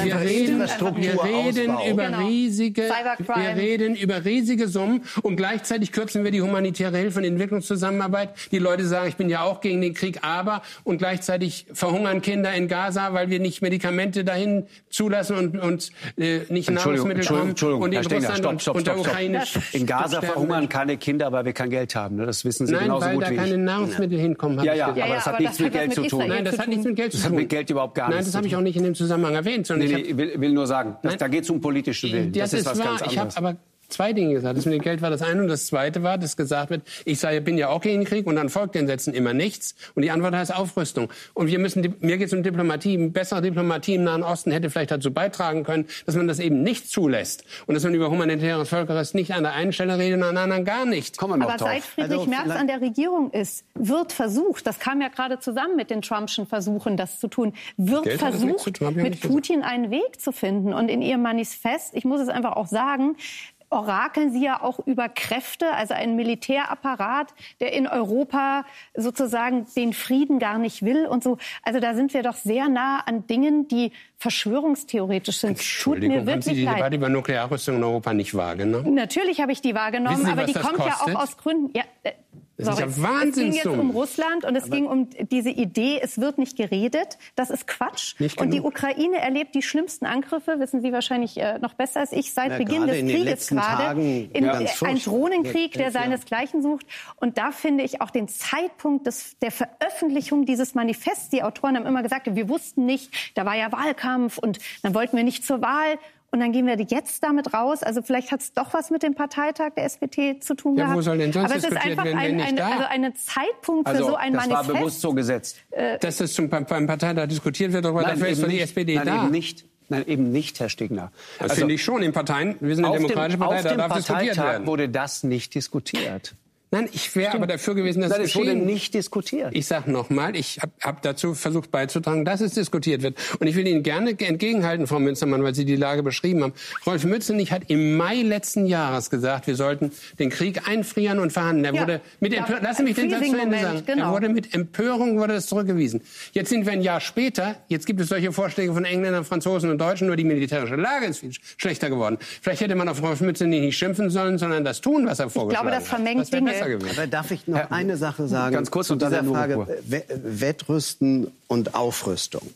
B: reden über riesige Summen und gleichzeitig kürzen wir die humanitäre Hilfe und Entwicklungszusammenarbeit. Die Leute sagen, ich bin ja auch gegen den Krieg, und gleichzeitig verhungern Kinder in Gaza, weil wir nicht Medikamente dahin zulassen und nicht Nahrungsmittel haben und in Russland und der Ukraine.
A: In Gaza verhungern keine Kinder, weil wir kein Geld haben. Ne? Das wissen Sie genauso gut wie ich.
B: Nein, weil da keine Nahrungsmittel hinkommen.
A: Aber das hat nichts mit Geld zu tun.
B: Nein, das hat nichts mit Geld zu tun.
A: Das hat mit Geld überhaupt gar nichts zu tun.
B: Nein, das habe ich auch nicht in dem Zusammenhang erwähnt.
A: Ich will nur sagen, da geht es um politischen Willen.
B: Das ist was ganz anderes. Ich habe aber 2 Dinge gesagt. Das mit dem Geld war das eine und das zweite war, dass gesagt wird, ich bin ja auch gegen den Krieg und dann folgt den Sätzen immer nichts. Und die Antwort heißt Aufrüstung. Und mir geht es um Diplomatie. Bessere Diplomatie im Nahen Osten hätte vielleicht dazu beitragen können, dass man das eben nicht zulässt. Und dass man über humanitäres Völkerrecht nicht an der einen Stelle redet und an der anderen gar nicht.
C: Aber seit Friedrich Merz an der Regierung ist, wird versucht, das kam ja gerade zusammen mit den Trumpschen Versuchen, das zu tun, wird versucht, mit Putin einen Weg zu finden. Und in Ihrem Manifest, ich muss es einfach auch sagen, orakeln Sie ja auch über Kräfte, also einen Militärapparat, der in Europa sozusagen den Frieden gar nicht will und so. Also da sind wir doch sehr nah an Dingen, die verschwörungstheoretisch sind.
B: Entschuldigung, haben Sie die Debatte über Nuklearrüstung in Europa nicht wahrgenommen?
C: Natürlich habe ich die wahrgenommen,
B: Sie,
C: aber die kommt
B: kostet?
C: Ja auch aus Gründen... Ja,
B: das ist ja Wahnsinn.
C: Es ging jetzt um Russland und es ging um diese Idee, es wird nicht geredet. Das ist Quatsch. Und die Ukraine erlebt die schlimmsten Angriffe, wissen Sie wahrscheinlich noch besser als ich, seit Beginn des Krieges gerade. Ein Drohnenkrieg, der seinesgleichen sucht. Und da finde ich auch den Zeitpunkt der Veröffentlichung dieses Manifests. Die Autoren haben immer gesagt, wir wussten nicht, da war ja Wahlkampf und dann wollten wir nicht zur Wahl. und dann gehen wir jetzt damit raus. Also vielleicht hat es doch was mit dem Parteitag der SPD zu tun gehabt.
B: Wo soll denn sonst
C: aber es ist
B: diskutiert
C: einfach
B: werden, wenn nicht da?
C: ein Zeitpunkt für so ein
A: das
C: Manifest.
A: war bewusst so gesetzt.
B: Dass das beim Parteitag diskutiert wird, aber dafür ist doch die SPD da.
A: Nein, eben nicht, Herr Stegner.
B: Das finde ich schon. In Parteien, wir sind eine demokratische Partei, da darf diskutiert werden.
A: Wurde das nicht diskutiert.
B: Nein, ich wäre aber dafür gewesen, dass
A: es wurde nicht diskutiert.
B: Ich sage nochmal, ich habe dazu versucht beizutragen, dass es diskutiert wird. Und ich will Ihnen gerne entgegenhalten, Frau Münstermann, weil Sie die Lage beschrieben haben. Rolf Mützenich hat im Mai letzten Jahres gesagt, wir sollten den Krieg einfrieren und verhandeln. Er wurde lassen Sie mich den Satz zu Ende sagen. Genau. Er wurde mit Empörung das zurückgewiesen. Jetzt sind wir ein Jahr später. Jetzt gibt es solche Vorschläge von Engländern, Franzosen und Deutschen. Nur die militärische Lage ist viel schlechter geworden. Vielleicht hätte man auf Rolf Mützenich nicht schimpfen sollen, sondern das tun, was er vorgeschlagen hat.
C: Ich glaube, das vermengt Dinge.
E: Aber darf ich noch eine Sache sagen?
A: Ganz kurz
E: zu dieser Frage Wettrüsten und Aufrüstung.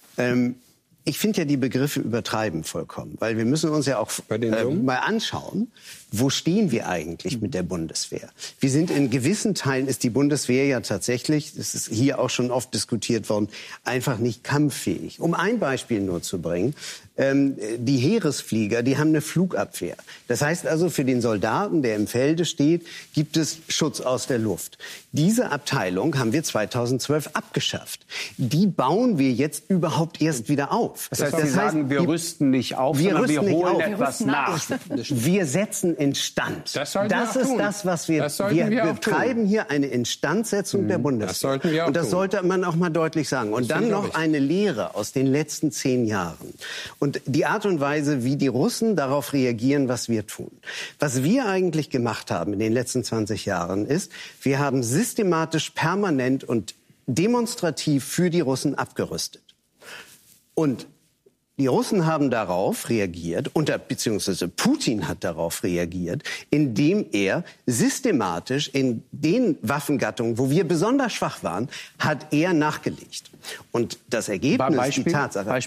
E: Ich finde ja die Begriffe übertreiben vollkommen, weil wir müssen uns ja auch mal anschauen, wo stehen wir eigentlich mit der Bundeswehr? Wir sind in gewissen Teilen, ist die Bundeswehr ja tatsächlich, das ist hier auch schon oft diskutiert worden, einfach nicht kampffähig. Um ein Beispiel nur zu bringen, die Heeresflieger, die haben eine Flugabwehr. Das heißt also, für den Soldaten, der im Felde steht, gibt es Schutz aus der Luft. Diese Abteilung haben wir 2012 abgeschafft. Die bauen wir jetzt überhaupt erst wieder auf.
A: Das heißt, Sie sagen, wir rüsten nicht auf, sondern wir holen etwas nach.
E: Wir setzen instand. Das ist das, was wir betreiben hier, eine Instandsetzung der Bundeswehr. Und das sollte man auch mal deutlich sagen. Und dann noch eine Lehre aus den letzten 10 Jahren. Und die Art und Weise, wie die Russen darauf reagieren, was wir tun. Was wir eigentlich gemacht haben in den letzten 20 Jahren ist, wir haben systematisch, permanent und demonstrativ für die Russen abgerüstet. Und die Russen haben darauf reagiert, beziehungsweise Putin hat darauf reagiert, indem er systematisch in den Waffengattungen, wo wir besonders schwach waren, hat er nachgelegt. Und das Ergebnis, die Tatsache...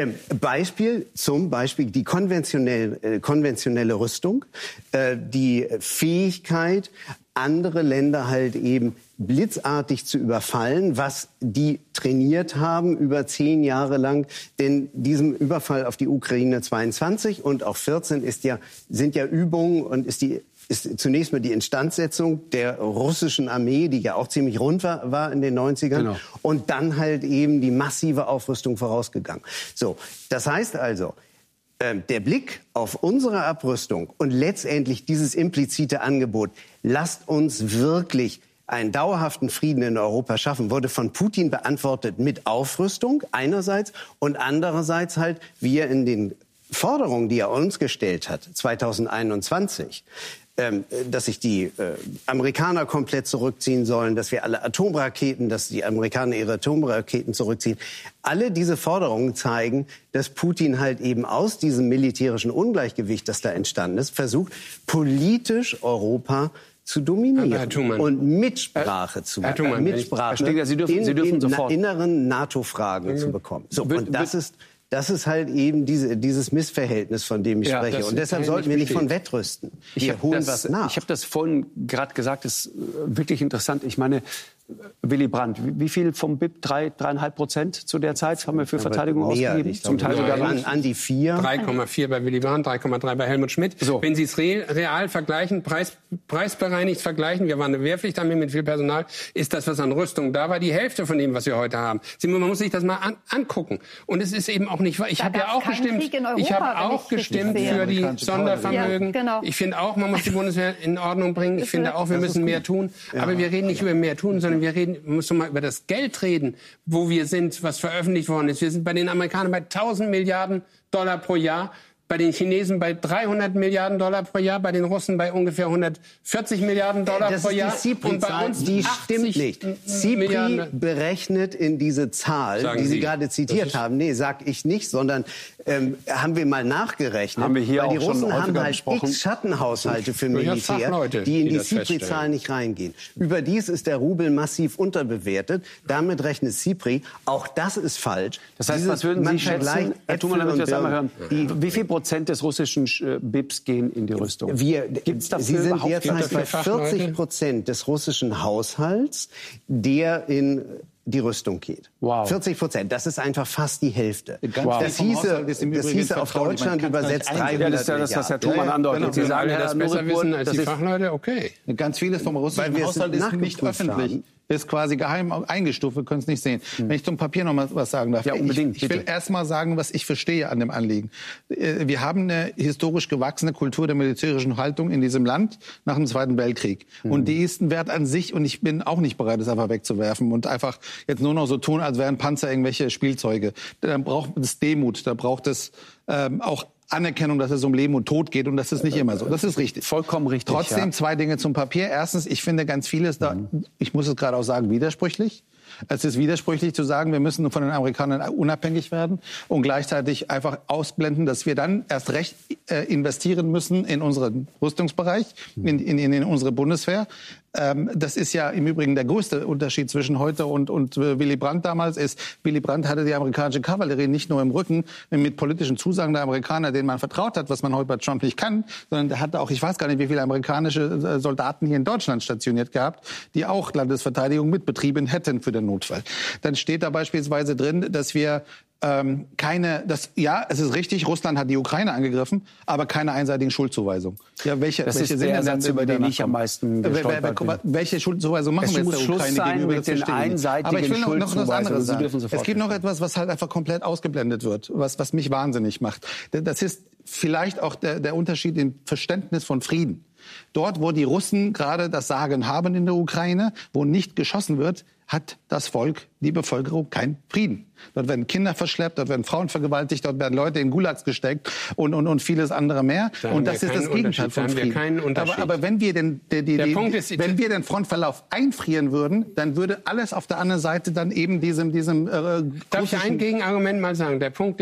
E: Zum Beispiel die konventionelle Rüstung, die Fähigkeit, andere Länder halt eben blitzartig zu überfallen, was die trainiert haben über 10 Jahre lang. Denn diesem Überfall auf die Ukraine 22 und auch 14 sind ja Übungen und ist zunächst mal die Instandsetzung der russischen Armee, die ja auch ziemlich rund war in den 90ern. Genau. Und dann halt eben die massive Aufrüstung vorausgegangen. So, das heißt also, der Blick auf unsere Abrüstung und letztendlich dieses implizite Angebot, lasst uns wirklich einen dauerhaften Frieden in Europa schaffen, wurde von Putin beantwortet mit Aufrüstung einerseits und andererseits halt, wie er in den Forderungen, die er uns gestellt hat, 2021, dass sich die Amerikaner komplett zurückziehen sollen, dass wir dass die Amerikaner ihre Atomraketen zurückziehen. Alle diese Forderungen zeigen, dass Putin halt eben aus diesem militärischen Ungleichgewicht, das da entstanden ist, versucht, politisch Europa zu dominieren und Mitsprache zu machen.
A: Mitsprache Sie dürfen sofort.
E: Inneren NATO-Fragen zu bekommen. So, und das ist halt eben dieses Missverhältnis, von dem ich spreche. Und deshalb sollten wir nicht von Wettrüsten. Wir holen was nach.
A: Ich habe das vorhin gerade gesagt, das ist wirklich interessant. Ich meine, Willy Brandt, wie viel vom BIP? 3,5% zu der Zeit haben wir für Verteidigung ausgegeben?
E: Zum Teil sogar an die 4.
B: 3,4 bei Willy Brandt, 3,3 bei Helmut Schmidt. So. Wenn Sie es real vergleichen, preisbereinigt vergleichen, wir waren eine Wehrpflichtarmee mit viel Personal, ist das, was an Rüstung da war, die Hälfte von dem, was wir heute haben. Man muss sich das mal angucken. Und es ist eben auch nicht wahr. Ich habe ja auch gestimmt für die Sondervermögen. Ja, genau. Ich finde auch, man muss die Bundeswehr in Ordnung bringen. Ich finde auch, wir müssen mehr tun. Aber wir reden nicht über mehr tun, sondern wir müssen mal über das Geld reden, wo wir sind, was veröffentlicht worden ist. Wir sind bei den Amerikanern bei 1000 Milliarden Dollar pro Jahr, bei den Chinesen bei 300 Milliarden Dollar pro Jahr, bei den Russen bei ungefähr 140 Milliarden Dollar pro Jahr.
E: Und bei uns die stimmt nicht. CIPRI berechnet in diese Zahl, die Sie gerade zitiert haben. Nee, sag ich nicht, sondern haben wir mal nachgerechnet.
A: Haben wir hier
E: weil die
A: auch
E: Russen
A: schon
E: haben halt
A: gesprochen.
E: X Schattenhaushalte für Militär, die in die CIPRI-Zahlen nicht reingehen. Überdies ist der Rubel massiv unterbewertet. Damit rechnet CIPRI. Auch das ist falsch.
A: Das heißt, was würden Sie schätzen, Herr Thumann, damit wir das einmal hören? Wie viel Prozent des russischen BIPs gehen in die Rüstung?
E: Gibt's dafür Sie sind derzeit bei 40% des russischen Haushalts, der in die Rüstung geht.
A: Wow.
E: 40%, das ist einfach fast die Hälfte.
A: Wow.
E: Das hieße auf Deutschland übersetzt 300
A: Ja, das ist das, was Herr Thumann andeutet. Sie sagen,
B: das besser wissen als die Fachleute, okay.
D: Ganz vieles vom russischen Haushalt ist nicht öffentlich. Ist quasi geheim eingestuft, wir können es nicht sehen. Wenn ich zum Papier noch mal was sagen darf.
A: Ja, unbedingt.
D: Ich will erst mal sagen, was ich verstehe an dem Anliegen. Wir haben eine historisch gewachsene Kultur der militärischen Haltung in diesem Land nach dem Zweiten Weltkrieg. Und die ist ein Wert an sich und ich bin auch nicht bereit, das einfach wegzuwerfen und einfach jetzt nur noch so tun, als wären Panzer irgendwelche Spielzeuge. Da braucht es Demut, da braucht es auch Anerkennung, dass es um Leben und Tod geht und das ist nicht immer so. Das ist richtig.
A: Vollkommen richtig.
D: Trotzdem 2 Dinge zum Papier. Erstens, ich finde ganz vieles da, ich muss es gerade auch sagen, widersprüchlich. Es ist widersprüchlich zu sagen, wir müssen von den Amerikanern unabhängig werden und gleichzeitig einfach ausblenden, dass wir dann erst recht investieren müssen in unseren Rüstungsbereich, in unsere Bundeswehr. Das ist ja im Übrigen der größte Unterschied zwischen heute und Willy Brandt damals ist. Willy Brandt hatte die amerikanische Kavallerie nicht nur im Rücken mit politischen Zusagen der Amerikaner, denen man vertraut hat, was man heute bei Trump nicht kann, sondern der hatte auch, ich weiß gar nicht, wie viele amerikanische Soldaten hier in Deutschland stationiert gehabt, die auch Landesverteidigung mitbetrieben hätten für den Notfall. Dann steht da beispielsweise drin, dass wir es ist richtig, Russland hat die Ukraine angegriffen, aber keine einseitigen Schuldzuweisung. Ja, welche
A: ist der Satz, über den ich am meisten gestolpert bin.
D: Welche Schuldzuweisung machen wir jetzt der Ukraine gegenüber?
A: Mit den einseitigen Schuldzuweisungen.
D: Sie dürfen sofort. Es gibt noch etwas, was halt einfach komplett ausgeblendet wird, was mich wahnsinnig macht. Das ist vielleicht auch der Unterschied im Verständnis von Frieden. Dort, wo die Russen gerade das Sagen haben in der Ukraine, wo nicht geschossen wird, hat das Volk, die Bevölkerung, keinen Frieden. Dort werden Kinder verschleppt, dort werden Frauen vergewaltigt, dort werden Leute in Gulags gesteckt und vieles andere mehr. Und das ist das Gegenteil von Frieden. Aber wenn wir wenn wir den Frontverlauf einfrieren würden, dann würde alles auf der anderen Seite dann eben diesem
B: Darf ich ein Gegenargument mal sagen? Der Punkt,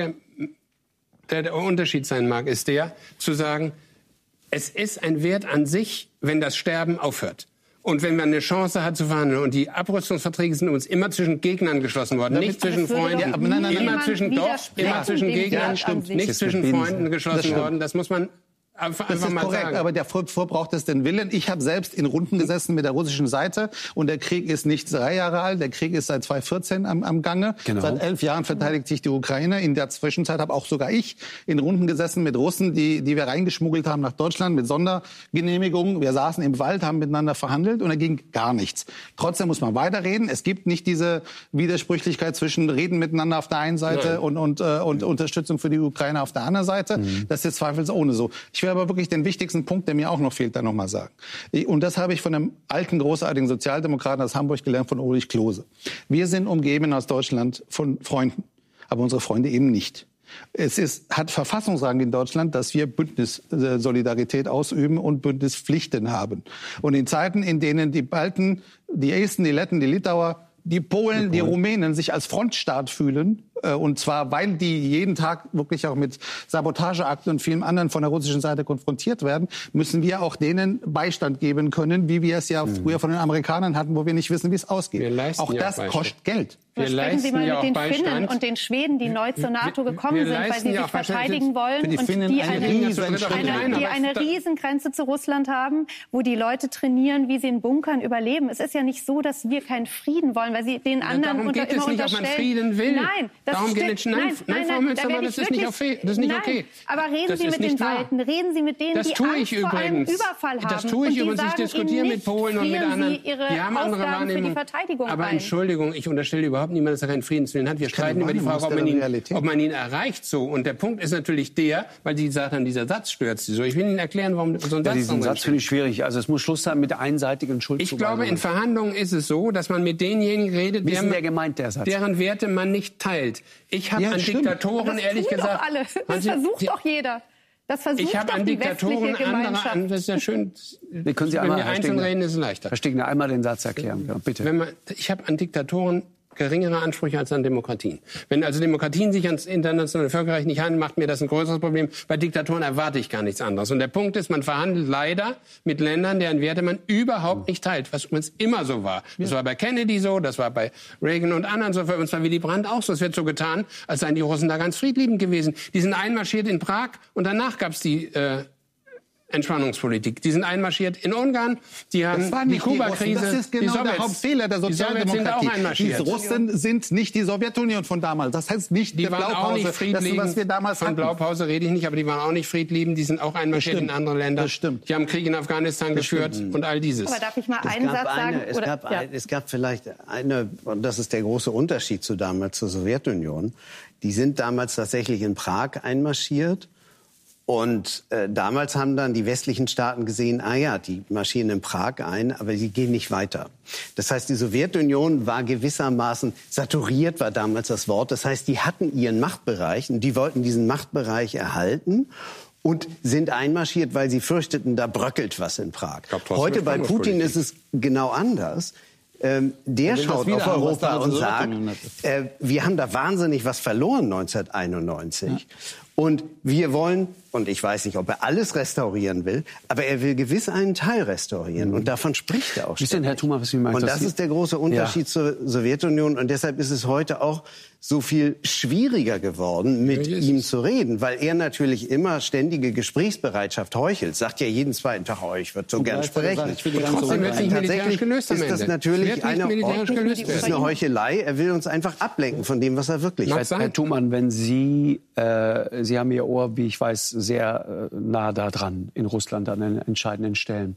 B: der Unterschied sein mag, ist der, zu sagen, es ist ein Wert an sich, wenn das Sterben aufhört. Und wenn man eine Chance hat zu verhandeln, und die Abrüstungsverträge sind uns immer zwischen Gegnern geschlossen worden, nicht zwischen Freunden, immer zwischen Gegnern, nicht zwischen Freunden geschlossen worden, das muss man einfach
D: das ist
B: mal
D: korrekt,
B: sagen.
D: aber davor braucht es den Willen. Ich habe selbst in Runden gesessen mit der russischen Seite und der Krieg ist nicht 3 Jahre alt, der Krieg ist seit 2014 am Gange. Genau. Seit 11 Jahren verteidigt sich die Ukraine. In der Zwischenzeit habe auch sogar ich in Runden gesessen mit Russen, die wir reingeschmuggelt haben nach Deutschland mit Sondergenehmigungen. Wir saßen im Wald, haben miteinander verhandelt und da ging gar nichts. Trotzdem muss man weiterreden. Es gibt nicht diese Widersprüchlichkeit zwischen Reden miteinander auf der einen Seite und Unterstützung für die Ukraine auf der anderen Seite. Das ist zweifelsohne so. Ich will aber wirklich den wichtigsten Punkt, der mir auch noch fehlt, da noch mal sagen. Und das habe ich von einem alten, großartigen Sozialdemokraten aus Hamburg gelernt, von Ulrich Klose. Wir sind umgeben aus Deutschland von Freunden, aber unsere Freunde eben nicht. Hat Verfassungsrang in Deutschland, dass wir Bündnissolidarität ausüben und Bündnispflichten haben. Und in Zeiten, in denen die Balten, die Esten, die Letten, die Litauer, die Polen, die Rumänen sich als Frontstaat fühlen, und zwar, weil die jeden Tag wirklich auch mit Sabotageakten und vielem anderen von der russischen Seite konfrontiert werden, müssen wir auch denen Beistand geben können, wie wir es ja früher von den Amerikanern hatten, wo wir nicht wissen, wie es ausgeht. Auch das kostet Geld.
C: Sprechen Sie mal mit den Finnen und den Schweden, die neu zur NATO gekommen sind, weil sie sich verteidigen wollen und die eine Riesengrenze zu Russland haben, wo die Leute trainieren, wie sie in Bunkern überleben. Es ist ja nicht so, dass wir keinen Frieden wollen, weil sie den anderen immer unterstellen.
B: Darum geht es nicht, ob man Frieden will.
C: Nein, das
B: ist nicht okay.
C: Aber reden Sie mit den Balten, reden Sie mit denen, die Angst vor einem Überfall haben.
B: Das tue ich übrigens. Ich diskutiere mit Polen und mit anderen.
C: Die haben andere Wahrnehmung.
B: Aber Entschuldigung, ich unterstelle überhaupt niemand, dass er keinen Friedenswillen hat. Wir streiten über die Frage, ob man ihn erreicht so. Und der Punkt ist natürlich der, weil Sie gesagt haben, dieser Satz stört Sie so. Ich will Ihnen erklären, warum so ein Satz
A: diesen Satz finde ich schwierig. Also es muss Schluss sein mit einseitigen Schuldzuweisungen.
B: Ich glaube, in Verhandlungen ist es so, dass man mit denjenigen redet, deren Werte man nicht teilt. Ich habe an Diktatoren, ehrlich gesagt...
C: Das versucht doch jeder. Das versucht doch die westliche Gemeinschaft.
B: Das ist ja schön.
A: Können Sie einmal,
B: wenn wir einzeln reden, ist es leichter.
A: Herr Stegner, einmal den Satz erklären. Ja, bitte.
B: Ich habe an Diktatoren geringere Ansprüche als an Demokratien. Wenn also Demokratien sich ans internationale Völkerrecht nicht halten, macht mir das ein größeres Problem. Bei Diktatoren erwarte ich gar nichts anderes. Und der Punkt ist, man verhandelt leider mit Ländern, deren Werte man überhaupt nicht teilt, was übrigens immer so war. Das war bei Kennedy so, das war bei Reagan und anderen so, für uns war Willy Brandt auch so. Es wird so getan, als seien die Russen da ganz friedliebend gewesen. Die sind einmarschiert in Prag und danach gab es die Entspannungspolitik. Die sind einmarschiert in Ungarn, die haben die Kuba-Krise.
D: Das ist genau der Hauptfehler der Sozialdemokratie.
B: Sind auch einmarschiert.
D: Die Russen sind nicht die Sowjetunion von damals. Das heißt nicht die Blaupause, was wir damals hatten.
B: Von Blaupause rede ich nicht, aber die waren auch nicht friedliebend. Die sind auch einmarschiert in andere Länder.
D: Das stimmt.
B: Die haben Krieg in Afghanistan geführt und all dieses.
C: Aber darf ich mal einen Satz sagen?
E: Es gab vielleicht eine, und das ist der große Unterschied zu damals zur Sowjetunion. Die sind damals tatsächlich in Prag einmarschiert. Und damals haben dann die westlichen Staaten gesehen, die marschieren in Prag ein, aber sie gehen nicht weiter. Das heißt, die Sowjetunion war gewissermaßen, saturiert war damals das Wort, das heißt, die hatten ihren Machtbereich und die wollten diesen Machtbereich erhalten und sind einmarschiert, weil sie fürchteten, da bröckelt was in Prag. Heute bei Putin ist es genau anders. Der schaut auf Europa und sagt, wir haben da wahnsinnig was verloren 1991. Ja. Und wir wollen, und ich weiß nicht, ob er alles restaurieren will, aber er will gewiss einen Teil restaurieren. Und davon spricht er auch ständig.
A: Herr Thumann, was Sie meinen,
E: und das ist der große Unterschied zur Sowjetunion. Und deshalb ist es heute auch so viel schwieriger geworden, mit ihm zu reden. Weil er natürlich immer ständige Gesprächsbereitschaft heuchelt. Sagt ja jeden zweiten Tag, ich würde so gern sprechen. Tatsächlich ist das natürlich eine Heuchelei. Er will uns einfach ablenken von dem, was er wirklich ist.
A: Herr Thumann, wenn Sie haben Ihr Ohr, wie ich weiß, sehr nah da dran in Russland an den entscheidenden Stellen.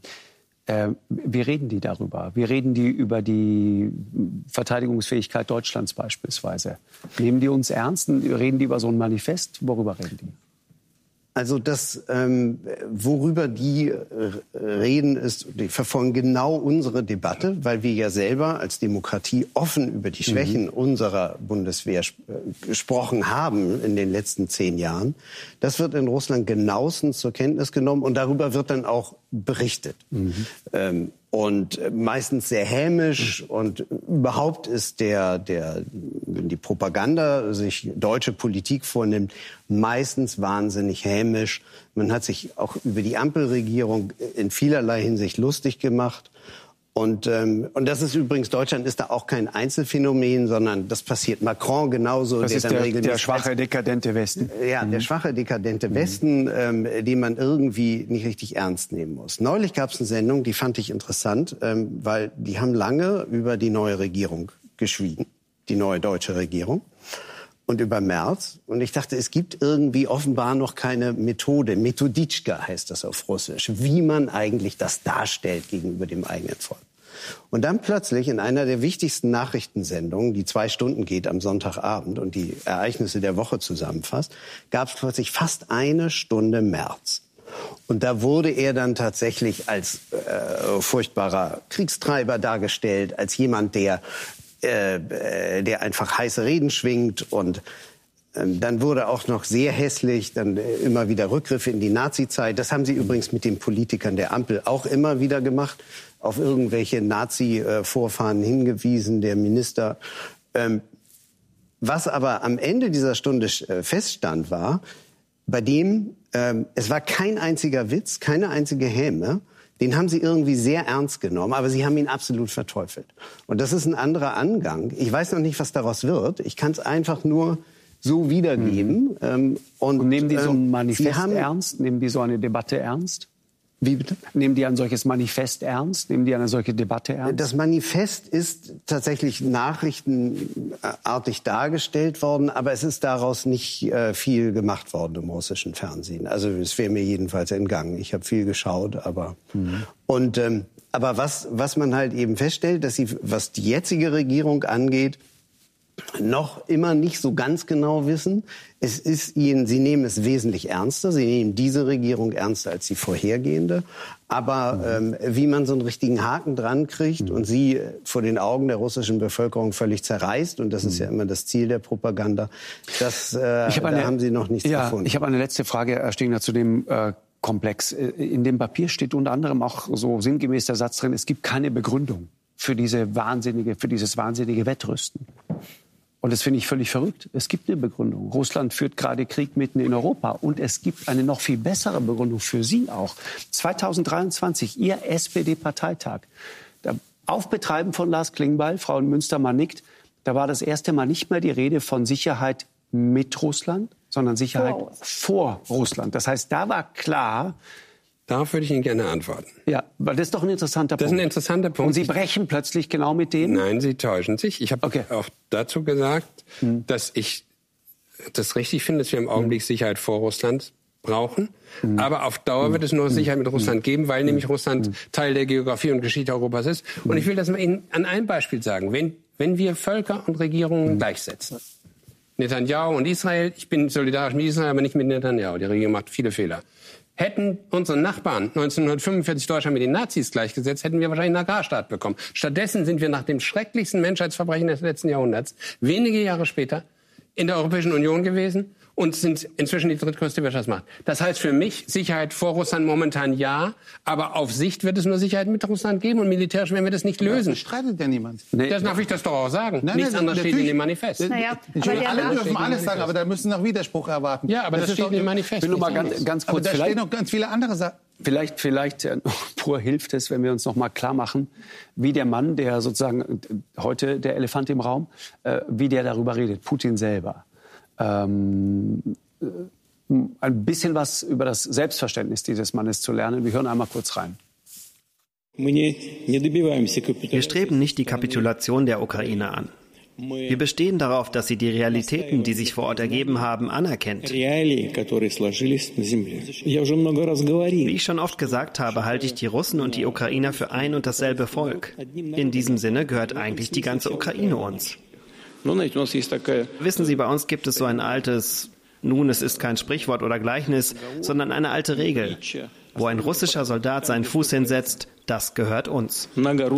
A: Wie reden die darüber? Wie reden die über die Verteidigungsfähigkeit Deutschlands beispielsweise? Nehmen die uns ernst? Reden die über so ein Manifest? Worüber reden die?
E: Also das, worüber die reden, ist, die verfolgen genau unsere Debatte, weil wir ja selber als Demokratie offen über die Schwächen unserer Bundeswehr gesprochen haben in den letzten 10 Jahren. Das wird in Russland genauestens zur Kenntnis genommen und darüber wird dann auch berichtet. Und meistens sehr hämisch und überhaupt ist wenn die Propaganda sich deutsche Politik vornimmt, meistens wahnsinnig hämisch. Man hat sich auch über die Ampelregierung in vielerlei Hinsicht lustig gemacht. Und das ist übrigens, Deutschland ist da auch kein Einzelfänomen, sondern das passiert Macron genauso.
A: Das ist der schwache, dekadente Westen.
E: Ja, der schwache, dekadente Westen, den man irgendwie nicht richtig ernst nehmen muss. Neulich gab es eine Sendung, die fand ich interessant, weil die haben lange über die neue Regierung geschwiegen, die neue deutsche Regierung. Und über Merz. Und ich dachte, es gibt irgendwie offenbar noch keine Methode. Methoditschka heißt das auf Russisch. Wie man eigentlich das darstellt gegenüber dem eigenen Volk. Und dann plötzlich in einer der wichtigsten Nachrichtensendungen, die 2 Stunden geht am Sonntagabend und die Ereignisse der Woche zusammenfasst, gab es plötzlich fast 1 Stunde Merz. Und da wurde er dann tatsächlich als furchtbarer Kriegstreiber dargestellt, als jemand, der einfach heiße Reden schwingt und dann wurde auch noch sehr hässlich, dann immer wieder Rückgriffe in die Nazi-Zeit. Das haben sie übrigens mit den Politikern der Ampel auch immer wieder gemacht, auf irgendwelche Nazi-Vorfahren hingewiesen, der Minister. Was aber am Ende dieser Stunde feststand war, bei dem, es war kein einziger Witz, keine einzige Häme. Den haben sie irgendwie sehr ernst genommen, aber sie haben ihn absolut verteufelt. Und das ist ein anderer Angang. Ich weiß noch nicht, was daraus wird. Ich kann es einfach nur so wiedergeben.
A: Und nehmen die so ein Manifest ernst? Nehmen die so eine Debatte ernst?
E: Wie bitte?
A: Nehmen die ein solches Manifest ernst? Nehmen die eine solche Debatte ernst?
E: Das Manifest ist tatsächlich nachrichtenartig dargestellt worden, aber es ist daraus nicht viel gemacht worden im russischen Fernsehen. Also es wäre mir jedenfalls entgangen. Ich habe viel geschaut, aber aber was man halt eben feststellt, dass sie, was die jetzige Regierung angeht, noch immer nicht so ganz genau wissen. Sie nehmen es wesentlich ernster. Sie nehmen diese Regierung ernster als die vorhergehende. Aber wie man so einen richtigen Haken dran kriegt und sie vor den Augen der russischen Bevölkerung völlig zerreißt, und das ist ja immer das Ziel der Propaganda, da haben sie noch nichts gefunden.
A: Ich habe eine letzte Frage, Herr Stegner, zu dem Komplex. In dem Papier steht unter anderem auch so sinngemäß der Satz drin, es gibt keine Begründung für dieses wahnsinnige Wettrüsten. Und das finde ich völlig verrückt. Es gibt eine Begründung. Russland führt gerade Krieg mitten in Europa. Und es gibt eine noch viel bessere Begründung für Sie auch. 2023, Ihr SPD-Parteitag. Auf Betreiben von Lars Klingbeil, Frau Münstermann nickt, da war das erste Mal nicht mehr die Rede von Sicherheit mit Russland, sondern Sicherheit vor Russland. Das heißt, da war klar,
B: Darauf würde ich Ihnen gerne antworten.
A: Ja, weil das ist doch ein interessanter Punkt.
B: Das ist ein interessanter Punkt.
A: Und Sie brechen plötzlich genau mit dem?
B: Nein, Sie täuschen sich. Ich habe auch dazu gesagt, dass ich das richtig finde, dass wir im Augenblick Sicherheit vor Russland brauchen. Aber auf Dauer wird es nur Sicherheit mit Russland geben, weil nämlich Russland Teil der Geografie und Geschichte Europas ist. Und ich will das mal Ihnen an einem Beispiel sagen. Wenn wir Völker und Regierungen gleichsetzen, Netanyahu und Israel, ich bin solidarisch mit Israel, aber nicht mit Netanyahu. Die Regierung macht viele Fehler. Hätten unsere Nachbarn 1945 Deutschland mit den Nazis gleichgesetzt, hätten wir wahrscheinlich einen Agrarstaat bekommen. Stattdessen sind wir nach dem schrecklichsten Menschheitsverbrechen des letzten Jahrhunderts wenige Jahre später in der Europäischen Union gewesen und sind inzwischen die drittgrößte Wirtschaftsmacht. Das heißt für mich, Sicherheit vor Russland momentan ja, aber auf Sicht wird es nur Sicherheit mit Russland geben und militärisch werden wir das nicht lösen.
D: Das streitet ja niemand.
B: Das darf ich das doch auch sagen. Nichts anderes steht in dem Manifest.
D: Alle dürfen alles sagen, aber da müssen noch Widerspruch erwarten.
B: Ja, aber das steht in dem Manifest.
A: Ich will nur mal ganz kurz.
D: Aber da stehen noch ganz viele andere Sachen.
A: Vielleicht pur hilft es, wenn wir uns noch mal klar machen, wie der Mann, der sozusagen heute der Elefant im Raum, wie der darüber redet, Putin selber. Ein bisschen was über das Selbstverständnis dieses Mannes zu lernen. Wir hören einmal kurz rein.
G: Wir streben nicht die Kapitulation der Ukraine an. Wir bestehen darauf, dass sie die Realitäten, die sich vor Ort ergeben haben, anerkennt. Wie ich schon oft gesagt habe, halte ich die Russen und die Ukrainer für ein und dasselbe Volk. In diesem Sinne gehört eigentlich die ganze Ukraine uns. Wissen Sie, bei uns gibt es so ein altes, es ist kein Sprichwort oder Gleichnis, sondern eine alte Regel. Wo ein russischer Soldat seinen Fuß hinsetzt, das gehört uns.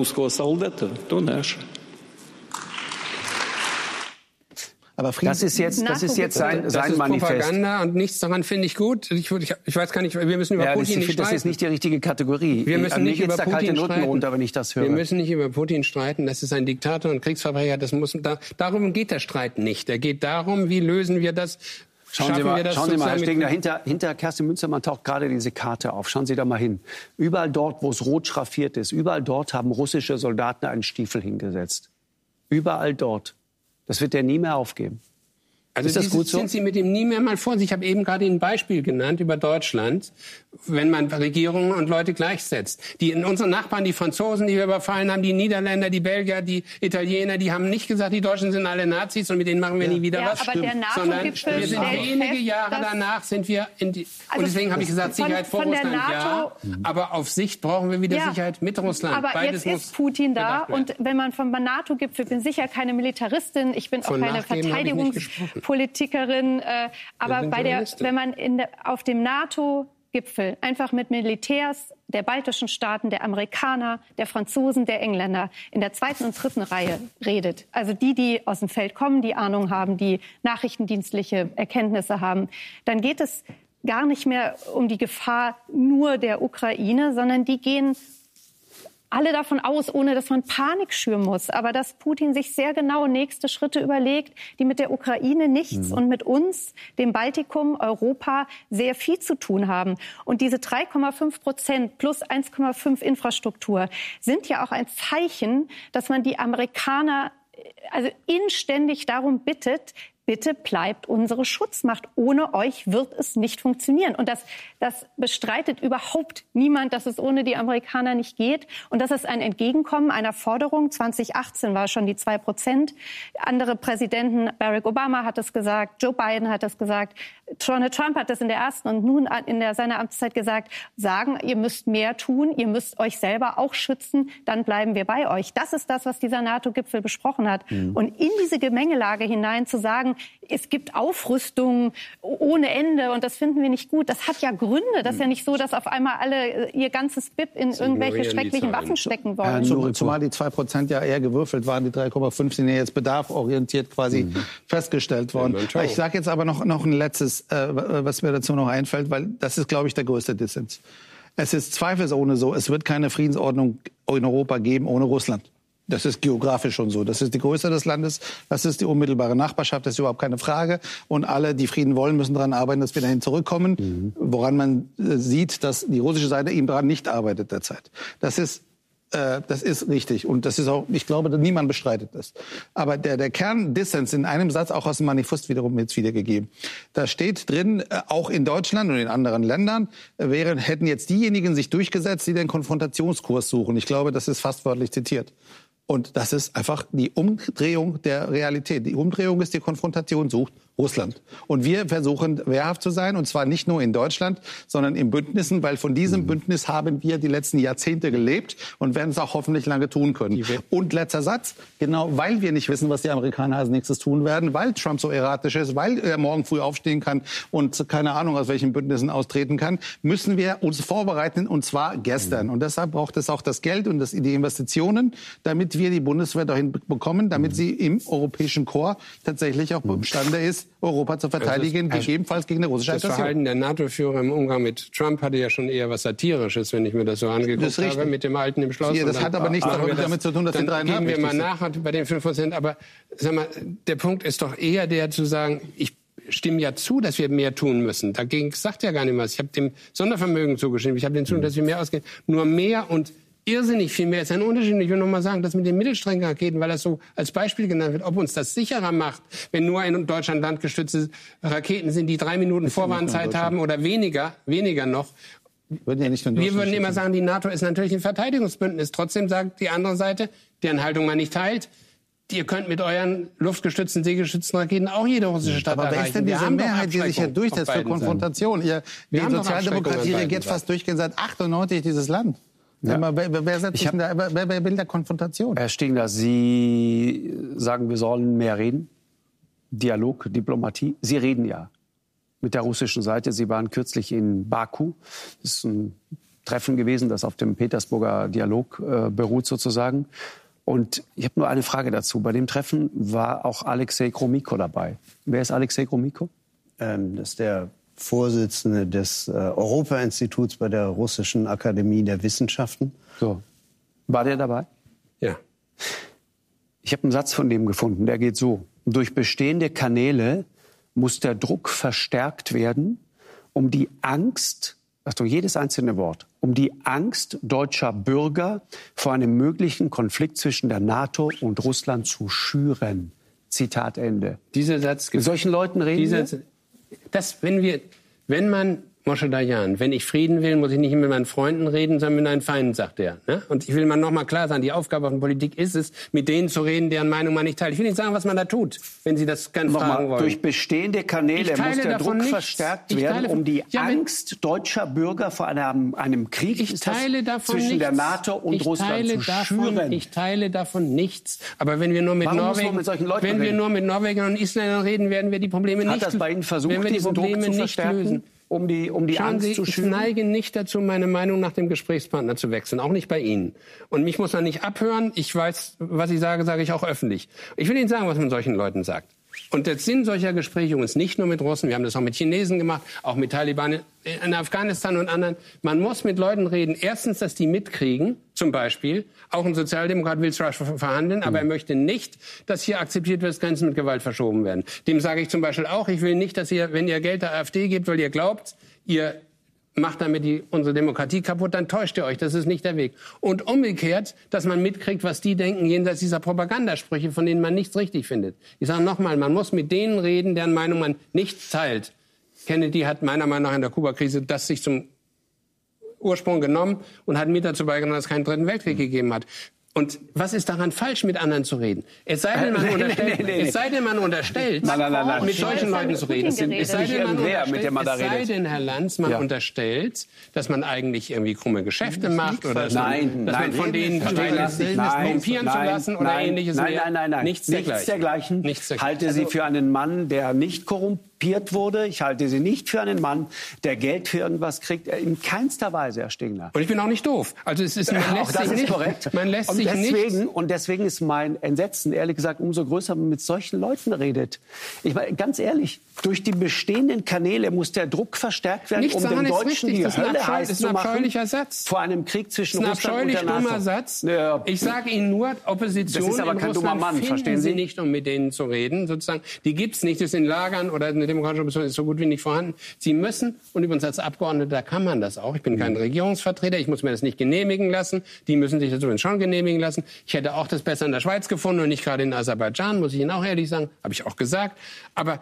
A: Aber das ist jetzt sein Manifest.
B: Propaganda und nichts daran finde ich gut. Ich weiß gar nicht, wir müssen über Putin nicht streiten.
A: Das ist nicht die richtige Kategorie.
B: Wir müssen nicht über Putin streiten.
A: Runter, wenn ich das höre.
B: Wir müssen nicht über Putin streiten. Das ist ein Diktator und Kriegsverbrecher. Darum geht der Streit nicht. Er geht darum, wie lösen wir das.
A: Schauen Sie mal, Herr Stegner, hinter Kerstin Münstermann taucht gerade diese Karte auf. Schauen Sie da mal hin. Überall dort, wo es rot schraffiert ist, überall dort haben russische Soldaten einen Stiefel hingesetzt. Überall dort. Das wird der nie mehr aufgeben.
B: Also
A: ist das gut so?
B: Sind Sie mit dem nie mehr mal vor? Ich habe eben gerade ein Beispiel genannt über Deutschland, wenn man Regierungen und Leute gleichsetzt. Unsere Nachbarn, die Franzosen, die wir überfallen haben, die Niederländer, die Belgier, die Italiener, die haben nicht gesagt, die Deutschen sind alle Nazis und mit denen machen wir nie wieder was.
C: Aber der NATO-Gipfel
B: wir sind wenige Jahre danach sind wir und deswegen habe ich gesagt, Sicherheit vor Russland ja, aber auf Sicht brauchen wir wieder Sicherheit mit Russland.
C: Aber
B: beides
C: jetzt ist Putin da und wenn man vom NATO-Gipfel, bin sicher keine Militaristin, ich bin auch keine Verteidigungspolitikerin, aber wenn man auf dem NATO-Gipfel einfach mit Militärs der baltischen Staaten, der Amerikaner, der Franzosen, der Engländer in der zweiten und dritten Reihe redet, also die aus dem Feld kommen, die Ahnung haben, die nachrichtendienstliche Erkenntnisse haben, dann geht es gar nicht mehr um die Gefahr nur der Ukraine, sondern die gehen alle davon aus, ohne dass man Panik schüren muss. Aber dass Putin sich sehr genau nächste Schritte überlegt, die mit der Ukraine nichts und mit uns, dem Baltikum, Europa, sehr viel zu tun haben. Und diese 3,5% plus 1,5 Infrastruktur sind ja auch ein Zeichen, dass man die Amerikaner also inständig darum bittet, bitte bleibt unsere Schutzmacht. Ohne euch wird es nicht funktionieren. Und das bestreitet überhaupt niemand, dass es ohne die Amerikaner nicht geht. Und das ist ein Entgegenkommen einer Forderung. 2018 war schon die 2%. Andere Präsidenten, Barack Obama hat es gesagt, Joe Biden hat es gesagt, Donald Trump hat das in der ersten und nun in seiner Amtszeit gesagt, sagen, ihr müsst mehr tun, ihr müsst euch selber auch schützen, dann bleiben wir bei euch. Das ist das, was dieser NATO-Gipfel besprochen hat. Und in diese Gemengelage hinein zu sagen, es gibt Aufrüstung ohne Ende und das finden wir nicht gut. Das hat ja Gründe. Das ist ja nicht so, dass auf einmal alle ihr ganzes BIP in irgendwelche schrecklichen Waffen stecken wollen.
D: Zumal die 2% ja eher gewürfelt waren. Die 3,5 sind ja jetzt bedarforientiert quasi festgestellt worden. Ich sage jetzt aber noch ein letztes, was mir dazu noch einfällt, weil das ist, glaube ich, der größte Dissens. Es ist zweifelsohne so, es wird keine Friedensordnung in Europa geben ohne Russland. Das ist geografisch schon so. Das ist die Größe des Landes, das ist die unmittelbare Nachbarschaft, das ist überhaupt keine Frage. Und alle, die Frieden wollen, müssen daran arbeiten, dass wir dahin zurückkommen, woran man sieht, dass die russische Seite eben daran nicht arbeitet derzeit. Das ist Das ist richtig. Und das ist auch, ich glaube, niemand bestreitet das. Aber der Kerndissens in einem Satz, auch aus dem Manifest wiederum jetzt wiedergegeben. Da steht drin, auch in Deutschland und in anderen Ländern hätten jetzt diejenigen sich durchgesetzt, die den Konfrontationskurs suchen. Ich glaube, das ist fast wörtlich zitiert. Und das ist einfach die Umdrehung der Realität. Die Umdrehung ist, die Konfrontation sucht Russland. Und wir versuchen wehrhaft zu sein, und zwar nicht nur in Deutschland, sondern in Bündnissen, weil von diesem Bündnis haben wir die letzten Jahrzehnte gelebt und werden es auch hoffentlich lange tun können. Und letzter Satz, genau weil wir nicht wissen, was die Amerikaner als nächstes tun werden, weil Trump so erratisch ist, weil er morgen früh aufstehen kann und keine Ahnung aus welchen Bündnissen austreten kann, müssen wir uns vorbereiten, und zwar gestern. Und deshalb braucht es auch das Geld und die Investitionen, damit wir die Bundeswehr dahin bekommen, damit sie im europäischen Korps tatsächlich auch imstande ist, Europa zu verteidigen, gegebenenfalls gegen eine russische Aggression.
B: Das Verhalten der NATO-Führer im Umgang mit Trump hatte ja schon eher was Satirisches, wenn ich mir das so angeguckt habe, mit dem Alten im Schloss.
D: Ja, das hat aber nichts damit zu tun, dass die 3,5
B: gehen wir mal nach bei den 5%. Aber sag mal, der Punkt ist doch eher der zu sagen, ich stimme ja zu, dass wir mehr tun müssen. Dagegen sagt ja gar nicht was. Ich habe dem Sondervermögen zugestimmt. Ich habe dem zugestimmt, dass wir mehr ausgeben. Nur mehr und irrsinnig viel mehr ist ein Unterschied. Ich will noch mal sagen, das mit den Mittelstreckenraketen, weil das so als Beispiel genannt wird, ob uns das sicherer macht, wenn nur in Deutschland landgestützte Raketen sind, die 3 Minuten Vorwarnzeit haben oder weniger noch. Wir würden immer sagen, die NATO ist natürlich ein Verteidigungsbündnis. Trotzdem sagt die andere Seite, deren Haltung man nicht teilt, ihr könnt mit euren luftgestützten, seegestützten Raketen auch jede russische Stadt erreichen.
D: Aber wer ist denn diese Mehrheit, die sich hier durchsetzt für Konfrontation? Die Sozialdemokratie regiert fast durchgehend seit 98 dieses Land. Ja. Wer will da Konfrontation?
A: Herr Stegner, Sie sagen, wir sollen mehr reden. Dialog, Diplomatie. Sie reden ja mit der russischen Seite. Sie waren kürzlich in Baku. Das ist ein Treffen gewesen, das auf dem Petersburger Dialog beruht sozusagen. Und ich habe nur eine Frage dazu. Bei dem Treffen war auch Alexei Gromyko dabei. Wer ist Alexei Gromyko?
E: Das ist der Vorsitzende des Europa-Instituts bei der Russischen Akademie der Wissenschaften.
A: So. War der dabei?
B: Ja.
A: Ich habe einen Satz von dem gefunden, der geht so. Durch bestehende Kanäle muss der Druck verstärkt werden, um die Angst, Achtung, jedes einzelne Wort, um die Angst deutscher Bürger vor einem möglichen Konflikt zwischen der NATO und Russland zu schüren. Zitat Ende.
B: Dieser Satz.
A: Mit solchen Leuten reden wir?
B: Wenn man, Moshe Dayan, wenn ich Frieden will, muss ich nicht mit meinen Freunden reden, sondern mit meinen Feinden, sagt er. Ne? Und ich will mal noch mal klar sagen, die Aufgabe von Politik ist es, mit denen zu reden, deren Meinung man nicht teilt. Ich will nicht sagen, was man da tut, wenn Sie das gerne fragen wollen.
A: Durch bestehende Kanäle muss der Druck verstärkt werden, um die Angst deutscher Bürger vor einem Krieg zwischen der NATO und Russland zu schüren.
B: Ich teile davon nichts. Aber wenn wir nur mit Norwegen und Isländern reden, werden wir die Probleme nicht lösen.
A: Hat das bei Ihnen versucht, diesen Druck zu verstärken? Um die Angst zu schüren?
B: Ich neige nicht dazu, meine Meinung nach dem Gesprächspartner zu wechseln, auch nicht bei Ihnen. Und mich muss man nicht abhören. Ich weiß, was ich sage, sage ich auch öffentlich. Ich will Ihnen sagen, was man solchen Leuten sagt. Und der Sinn solcher Gespräche ist nicht nur mit Russen, wir haben das auch mit Chinesen gemacht, auch mit Taliban in Afghanistan und anderen. Man muss mit Leuten reden. Erstens, dass die mitkriegen, zum Beispiel, auch ein Sozialdemokrat will zwar verhandeln, aber er möchte nicht, dass hier akzeptiert wird, dass Grenzen mit Gewalt verschoben werden. Dem sage ich zum Beispiel auch, ich will nicht, dass ihr, wenn ihr Geld der AfD gebt, weil ihr glaubt, ihr macht damit unsere Demokratie kaputt, dann täuscht ihr euch. Das ist nicht der Weg. Und umgekehrt, dass man mitkriegt, was die denken, jenseits dieser Propagandasprüche, von denen man nichts richtig findet. Ich sage nochmal, man muss mit denen reden, deren Meinung man nicht teilt. Kennedy hat meiner Meinung nach in der Kuba-Krise das sich zum Ursprung genommen und hat mit dazu beigetragen, dass es keinen Dritten Weltkrieg gegeben hat. Und was ist daran falsch, mit anderen zu reden? Es sei denn, man unterstellt, mit solchen Leuten zu reden. Es sei denn, Herr Lanz, man unterstellt, dass man eigentlich irgendwie krumme Geschäfte macht oder dass man von denen korrumpieren zu lassen oder Ähnliches.
A: Nein. Nichts dergleichen. Ich halte Sie für einen Mann, der nicht korrumpiert wurde. Ich halte Sie nicht für einen Mann, der Geld für irgendwas kriegt. In keinster Weise, Herr Stegner.
B: Und ich bin auch nicht doof. Also es ist, man lässt sich
A: deswegen ist mein Entsetzen, ehrlich gesagt, umso größer, wenn man mit solchen Leuten redet. Ich meine, ganz ehrlich, durch die bestehenden Kanäle muss der Druck verstärkt werden, um den Deutschen die Hölle heiß zu machen vor einem Krieg zwischen Russland und der NATO.
B: Das ist ein abscheulich dummer Satz. Ich sage Ihnen nur, Opposition
A: das ist aber kein dummer Mann,
B: verstehen Sie nicht, um mit denen zu reden. Sozusagen, die gibt's nicht, das sind Lagern oder eine demokratische Opposition ist so gut wie nicht vorhanden. Sie müssen, und übrigens als Abgeordneter kann man das auch, ich bin kein Regierungsvertreter, ich muss mir das nicht genehmigen lassen, die müssen sich das übrigens schon genehmigen lassen. Ich hätte auch das besser in der Schweiz gefunden und nicht gerade in Aserbaidschan, muss ich Ihnen auch ehrlich sagen, habe ich auch gesagt. Aber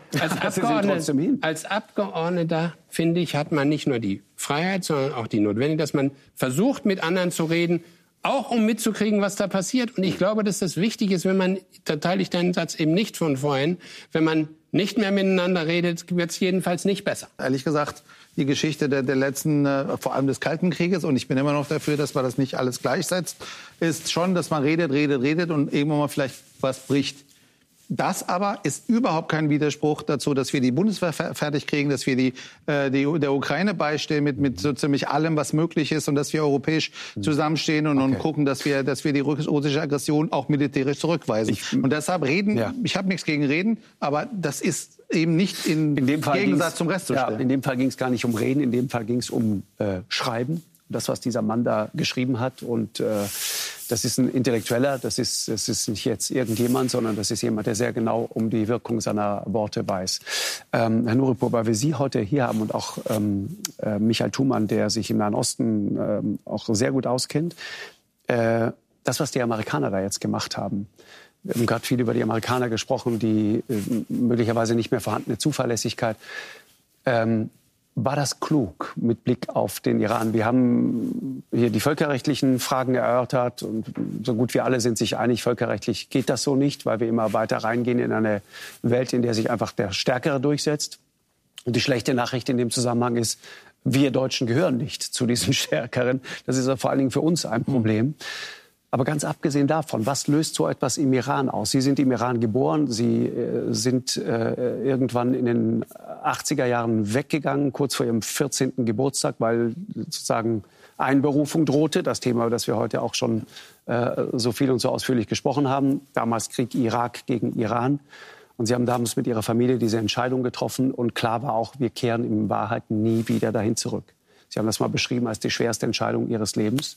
B: als Abgeordneter, finde ich, hat man nicht nur die Freiheit, sondern auch die Notwendigkeit, dass man versucht, mit anderen zu reden, auch um mitzukriegen, was da passiert. Und ich glaube, dass das wichtig ist, wenn man, da teile ich deinen Satz eben nicht von vorhin, wenn man nicht mehr miteinander redet, wird es jedenfalls nicht besser.
D: Ehrlich gesagt, die Geschichte der letzten, vor allem des Kalten Krieges, und ich bin immer noch dafür, dass man das nicht alles gleichsetzt, ist schon, dass man redet und irgendwann mal vielleicht was bricht. Das aber ist überhaupt kein Widerspruch dazu, dass wir die Bundeswehr fertig kriegen, dass wir der Ukraine beistehen mit so ziemlich allem, was möglich ist, und dass wir europäisch zusammenstehen und gucken, dass wir die russische Aggression auch militärisch zurückweisen. Und deshalb ich habe nichts gegen Reden, aber das ist eben nicht in dem Fall Gegensatz zum Rest zu stellen.
A: Ja, in dem Fall ging es gar nicht um Reden, in dem Fall ging es um Schreiben. Das, was dieser Mann da geschrieben hat, und das ist ein Intellektueller, das ist nicht jetzt irgendjemand, sondern das ist jemand, der sehr genau um die Wirkung seiner Worte weiß. Herr Nuripur, weil wir Sie heute hier haben und auch Michael Thumann, der sich im Nahen Osten auch sehr gut auskennt, das, was die Amerikaner da jetzt gemacht haben, wir haben gerade viel über die Amerikaner gesprochen, die möglicherweise nicht mehr vorhandene Zuverlässigkeit, war das klug mit Blick auf den Iran? Wir haben hier die völkerrechtlichen Fragen erörtert und so gut wie alle sind sich einig, völkerrechtlich geht das so nicht, weil wir immer weiter reingehen in eine Welt, in der sich einfach der Stärkere durchsetzt. Und die schlechte Nachricht in dem Zusammenhang ist, wir Deutschen gehören nicht zu diesen Stärkeren. Das ist vor allen Dingen für uns ein Problem. Aber ganz abgesehen davon, was löst so etwas im Iran aus? Sie sind im Iran geboren, Sie sind irgendwann in den 80er Jahren weggegangen, kurz vor Ihrem 14. Geburtstag, weil sozusagen Einberufung drohte. Das Thema, über das wir heute auch schon so viel und so ausführlich gesprochen haben. Damals Krieg Irak gegen Iran. Und Sie haben damals mit Ihrer Familie diese Entscheidung getroffen. Und klar war auch, wir kehren in Wahrheit nie wieder dahin zurück. Sie haben das mal beschrieben als die schwerste Entscheidung Ihres Lebens.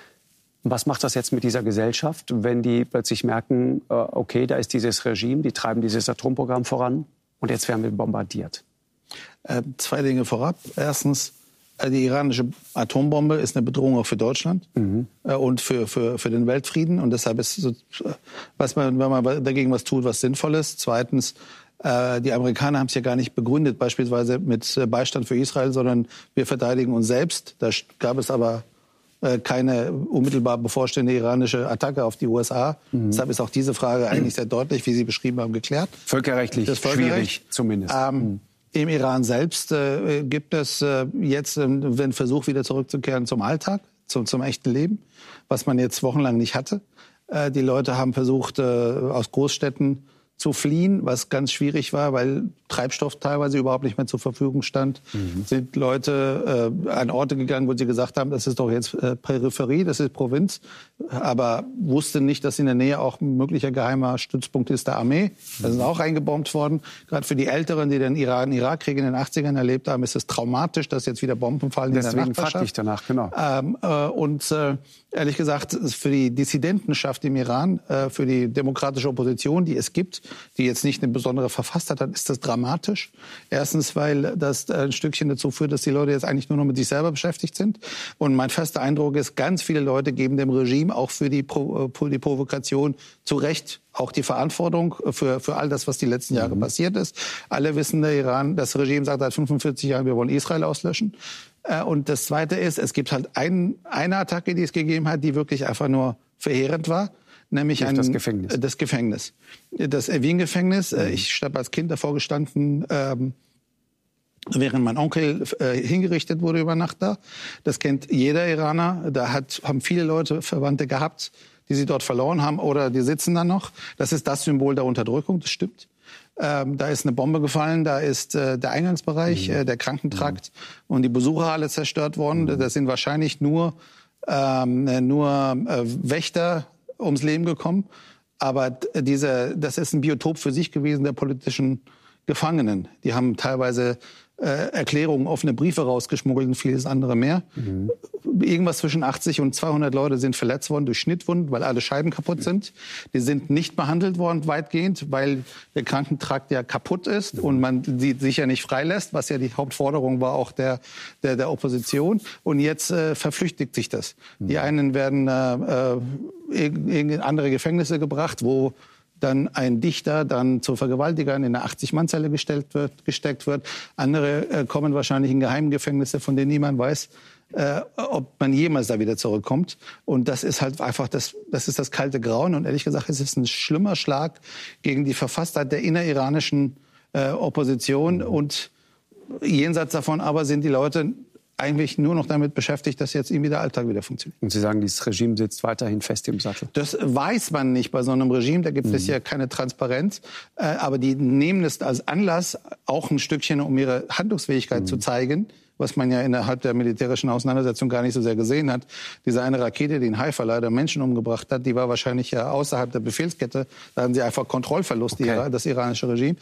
A: Was macht das jetzt mit dieser Gesellschaft, wenn die plötzlich merken, okay, da ist dieses Regime, die treiben dieses Atomprogramm voran und jetzt werden wir bombardiert?
D: Zwei Dinge vorab. Erstens, die iranische Atombombe ist eine Bedrohung auch für Deutschland und für den Weltfrieden. Und deshalb ist, wenn man dagegen was tut, was sinnvoll ist. Zweitens, die Amerikaner haben es ja gar nicht begründet, beispielsweise mit Beistand für Israel, sondern wir verteidigen uns selbst. Da gab es aber keine unmittelbar bevorstehende iranische Attacke auf die USA. Deshalb ist auch diese Frage eigentlich sehr deutlich, wie Sie beschrieben haben, geklärt.
A: Völkerrechtlich schwierig zumindest.
D: Im Iran selbst gibt es jetzt einen Versuch, wieder zurückzukehren zum Alltag, zum echten Leben, was man jetzt wochenlang nicht hatte. Die Leute haben versucht, aus Großstädten zu fliehen, was ganz schwierig war, weil Treibstoff teilweise überhaupt nicht mehr zur Verfügung stand. Sind Leute an Orte gegangen, wo sie gesagt haben, das ist doch jetzt Peripherie, das ist Provinz, aber wussten nicht, dass in der Nähe auch ein möglicher geheimer Stützpunkt ist der Armee. Da sind auch eingebombt worden. Gerade für die Älteren, die den Irak-Krieg in den 80ern erlebt haben, ist es traumatisch, dass jetzt wieder Bomben fallen.
A: Deswegen fragte ich danach, genau.
D: Ehrlich gesagt, für die Dissidentenschaft im Iran, für die demokratische Opposition, die es gibt, die jetzt nicht eine besondere Verfasstheit hat, ist das dramatisch. Erstens, weil das ein Stückchen dazu führt, dass die Leute jetzt eigentlich nur noch mit sich selber beschäftigt sind. Und mein fester Eindruck ist, ganz viele Leute geben dem Regime auch für die Provokation zu Recht auch die Verantwortung für all das, was die letzten Jahre passiert ist. Alle wissen, der Iran, das Regime sagt seit 45 Jahren, wir wollen Israel auslöschen. Und das Zweite ist, es gibt halt eine Attacke, die es gegeben hat, die wirklich einfach nur verheerend war. Nämlich
A: das Gefängnis.
D: Das Gefängnis. Das Evin-Gefängnis. Ich habe als Kind davor gestanden, während mein Onkel hingerichtet wurde über Nacht da. Das kennt jeder Iraner. Da haben viele Leute Verwandte gehabt, die sie dort verloren haben oder die sitzen da noch. Das ist das Symbol der Unterdrückung, das stimmt. Da ist eine Bombe gefallen, da ist der Eingangsbereich, der Krankentrakt und die Besucherhalle zerstört worden. Das sind wahrscheinlich nur Wächter ums Leben gekommen. Aber das ist ein Biotop für sich gewesen der politischen Gefangenen. Die haben teilweise Erklärungen, offene Briefe rausgeschmuggelt und vieles andere mehr. Irgendwas zwischen 80 und 200 Leute sind verletzt worden durch Schnittwunden, weil alle Scheiben kaputt sind. Die sind nicht behandelt worden weitgehend, weil der Krankentrakt ja kaputt ist und man sie sich ja nicht freilässt, was ja die Hauptforderung war auch der Opposition. Und jetzt verflüchtigt sich das. Die einen werden in andere Gefängnisse gebracht, wo dann ein Dichter dann zu Vergewaltigern in eine 80-Mann-Zelle gesteckt wird. Andere kommen wahrscheinlich in Geheimgefängnisse, von denen niemand weiß, ob man jemals da wieder zurückkommt. Und das ist halt einfach das ist das kalte Grauen. Und ehrlich gesagt, es ist ein schlimmer Schlag gegen die Verfasstheit der inneriranischen Opposition. Und jenseits davon aber sind die Leute eigentlich nur noch damit beschäftigt, dass jetzt irgendwie der Alltag wieder funktioniert.
A: Und Sie sagen, dieses Regime sitzt weiterhin fest im Sattel? Das
D: weiß man nicht bei so einem Regime. Da gibt es ja keine Transparenz. Aber die nehmen es als Anlass, auch ein Stückchen, um ihre Handlungsfähigkeit zu zeigen, was man ja innerhalb der militärischen Auseinandersetzung gar nicht so sehr gesehen hat. Diese eine Rakete, die in Haifa leider Menschen umgebracht hat, die war wahrscheinlich ja außerhalb der Befehlskette. Da hatten sie einfach Kontrollverlust, das iranische Regime.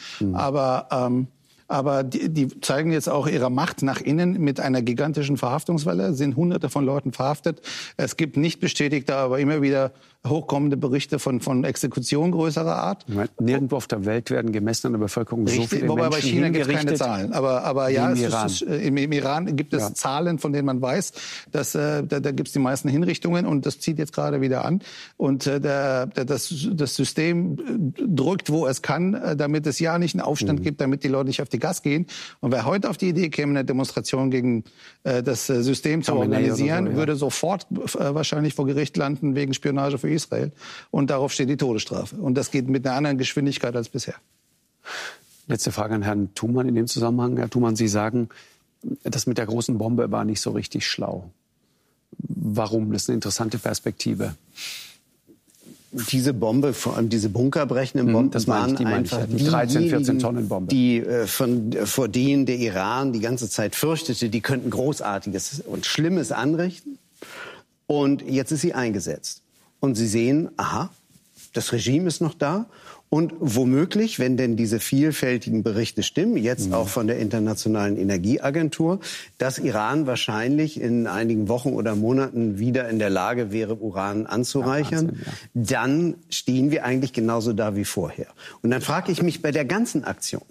D: Aber die zeigen jetzt auch ihre Macht nach innen mit einer gigantischen Verhaftungswelle, sind Hunderte von Leuten verhaftet. Es gibt nicht bestätigte, aber immer wieder hochkommende Berichte von Exekutionen größerer Art.
A: Nirgendwo auf der Welt werden gemessen an der Bevölkerung so viele
D: wobei
A: Menschen
D: bei China gibt es keine Zahlen. Aber ja, im Iran gibt es Zahlen, von denen man weiß, dass da gibt es die meisten Hinrichtungen und das zieht jetzt gerade wieder an. Und das System drückt, wo es kann, damit es ja nicht einen Aufstand gibt, damit die Leute nicht auf die Gas gehen. Und wer heute auf die Idee käme, eine Demonstration gegen das System zu organisieren, würde sofort wahrscheinlich vor Gericht landen wegen Spionage für Israel. Und darauf steht die Todesstrafe. Und das geht mit einer anderen Geschwindigkeit als bisher.
A: Letzte Frage an Herrn Thumann in dem Zusammenhang. Herr Thumann, Sie sagen, das mit der großen Bombe war nicht so richtig schlau. Warum? Das ist eine interessante Perspektive.
E: Diese Bombe, vor allem diese bunkerbrechenden Bomben,
A: das waren einfach die 13, 14 Tonnen Bombe,
E: die vor denen der Iran die ganze Zeit fürchtete, die könnten Großartiges und Schlimmes anrichten. Und jetzt ist sie eingesetzt. Und sie sehen, aha, das Regime ist noch da. Und womöglich, wenn denn diese vielfältigen Berichte stimmen, jetzt auch von der Internationalen Energieagentur, dass Iran wahrscheinlich in einigen Wochen oder Monaten wieder in der Lage wäre, Uran anzureichern, dann stehen wir eigentlich genauso da wie vorher. Und dann frage ich mich bei der ganzen Aktion,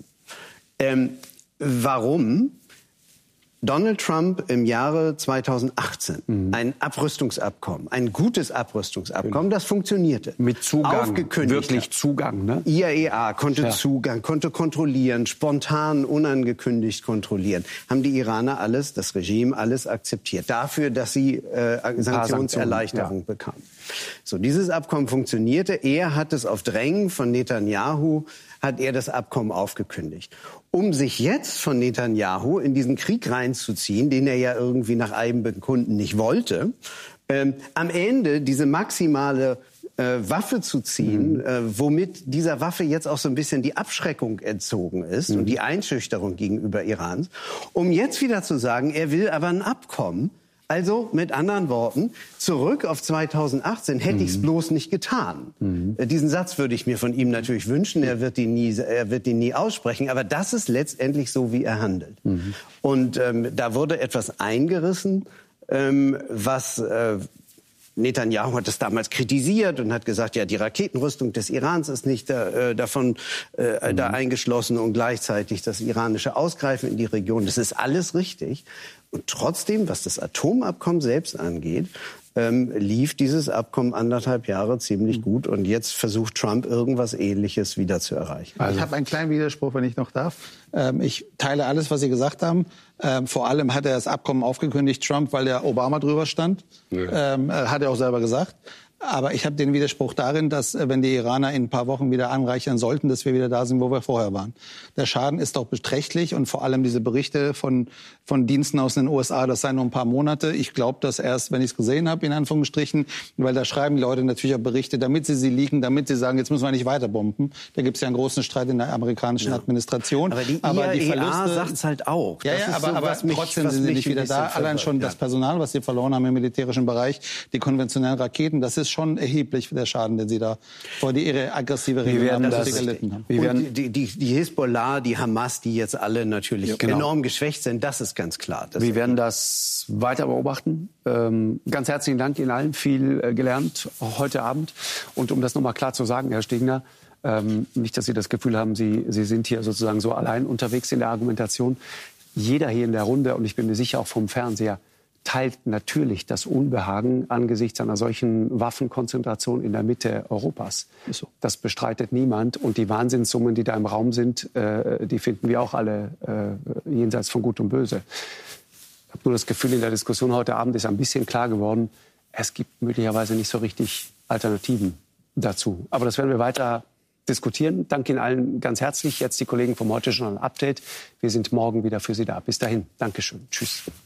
E: warum Donald Trump im Jahre 2018 ein Abrüstungsabkommen, ein gutes Abrüstungsabkommen, das funktionierte.
A: Mit Zugang, wirklich Zugang, ne?
E: IAEA konnte Zugang, konnte kontrollieren, spontan, unangekündigt kontrollieren. Haben die Iraner das Regime alles akzeptiert. Dafür, dass sie Sanktionserleichterung bekamen. So, dieses Abkommen funktionierte. Er hat es auf Drängen von Netanyahu, hat er das Abkommen aufgekündigt. Um sich jetzt von Netanyahu in diesen Krieg reinzuziehen, den er ja irgendwie nach eigenem Bekunden nicht wollte, am Ende diese maximale Waffe zu ziehen, womit dieser Waffe jetzt auch so ein bisschen die Abschreckung entzogen ist und die Einschüchterung gegenüber Irans, um jetzt wieder zu sagen, er will aber ein Abkommen. Also mit anderen Worten, zurück auf 2018 hätte ich es bloß nicht getan. Diesen Satz würde ich mir von ihm natürlich wünschen. Er wird ihn nie aussprechen. Aber das ist letztendlich so, wie er handelt. Und da wurde etwas eingerissen, was Netanyahu hat das damals kritisiert und hat gesagt, ja, die Raketenrüstung des Irans ist nicht davon da eingeschlossen und gleichzeitig das iranische Ausgreifen in die Region. Das ist alles richtig. Und trotzdem, was das Atomabkommen selbst angeht, lief dieses Abkommen 1,5 Jahre ziemlich gut. Und jetzt versucht Trump, irgendwas Ähnliches wieder zu erreichen.
D: Also ich habe einen kleinen Widerspruch, wenn ich noch darf. Ich teile alles, was Sie gesagt haben. Vor allem hat er das Abkommen aufgekündigt, Trump, weil der Obama drüber stand. Hat er auch selber gesagt. Aber ich habe den Widerspruch darin, dass wenn die Iraner in ein paar Wochen wieder anreichern sollten, dass wir wieder da sind, wo wir vorher waren. Der Schaden ist doch beträchtlich und vor allem diese Berichte von Diensten aus den USA, das seien nur ein paar Monate. Ich glaube das erst, wenn ich es gesehen habe, in Anführungsstrichen, weil da schreiben die Leute natürlich auch Berichte, damit sie leaken, damit sie sagen, jetzt müssen wir nicht weiter bomben. Da gibt es ja einen großen Streit in der amerikanischen Administration.
E: Aber die IAEA sagt es halt auch.
D: Ja, aber trotzdem sind sie nicht wieder da. Allein schon das Personal, was sie verloren haben im militärischen Bereich, die konventionellen Raketen, das ist ist schon erheblich, der Schaden, den sie da vor ihre aggressive Regierung gelitten haben.
E: Und die Hisbollah, die Hamas, die jetzt alle natürlich enorm geschwächt sind, das ist ganz klar.
A: Wir werden das weiter beobachten. Ganz herzlichen Dank Ihnen allen, viel gelernt heute Abend. Und um das nochmal klar zu sagen, Herr Stegner, nicht, dass Sie das Gefühl haben, Sie sind hier sozusagen so allein unterwegs in der Argumentation. Jeder hier in der Runde, und ich bin mir sicher auch vom Fernseher, teilt natürlich das Unbehagen angesichts einer solchen Waffenkonzentration in der Mitte Europas. So. Das bestreitet niemand. Und die Wahnsinnssummen, die da im Raum sind, die finden wir auch alle jenseits von Gut und Böse. Ich habe nur das Gefühl, in der Diskussion heute Abend ist ein bisschen klar geworden, es gibt möglicherweise nicht so richtig Alternativen dazu. Aber das werden wir weiter diskutieren. Danke Ihnen allen ganz herzlich. Jetzt die Kollegen vom Heute Journal Update. Wir sind morgen wieder für Sie da. Bis dahin. Dankeschön. Tschüss.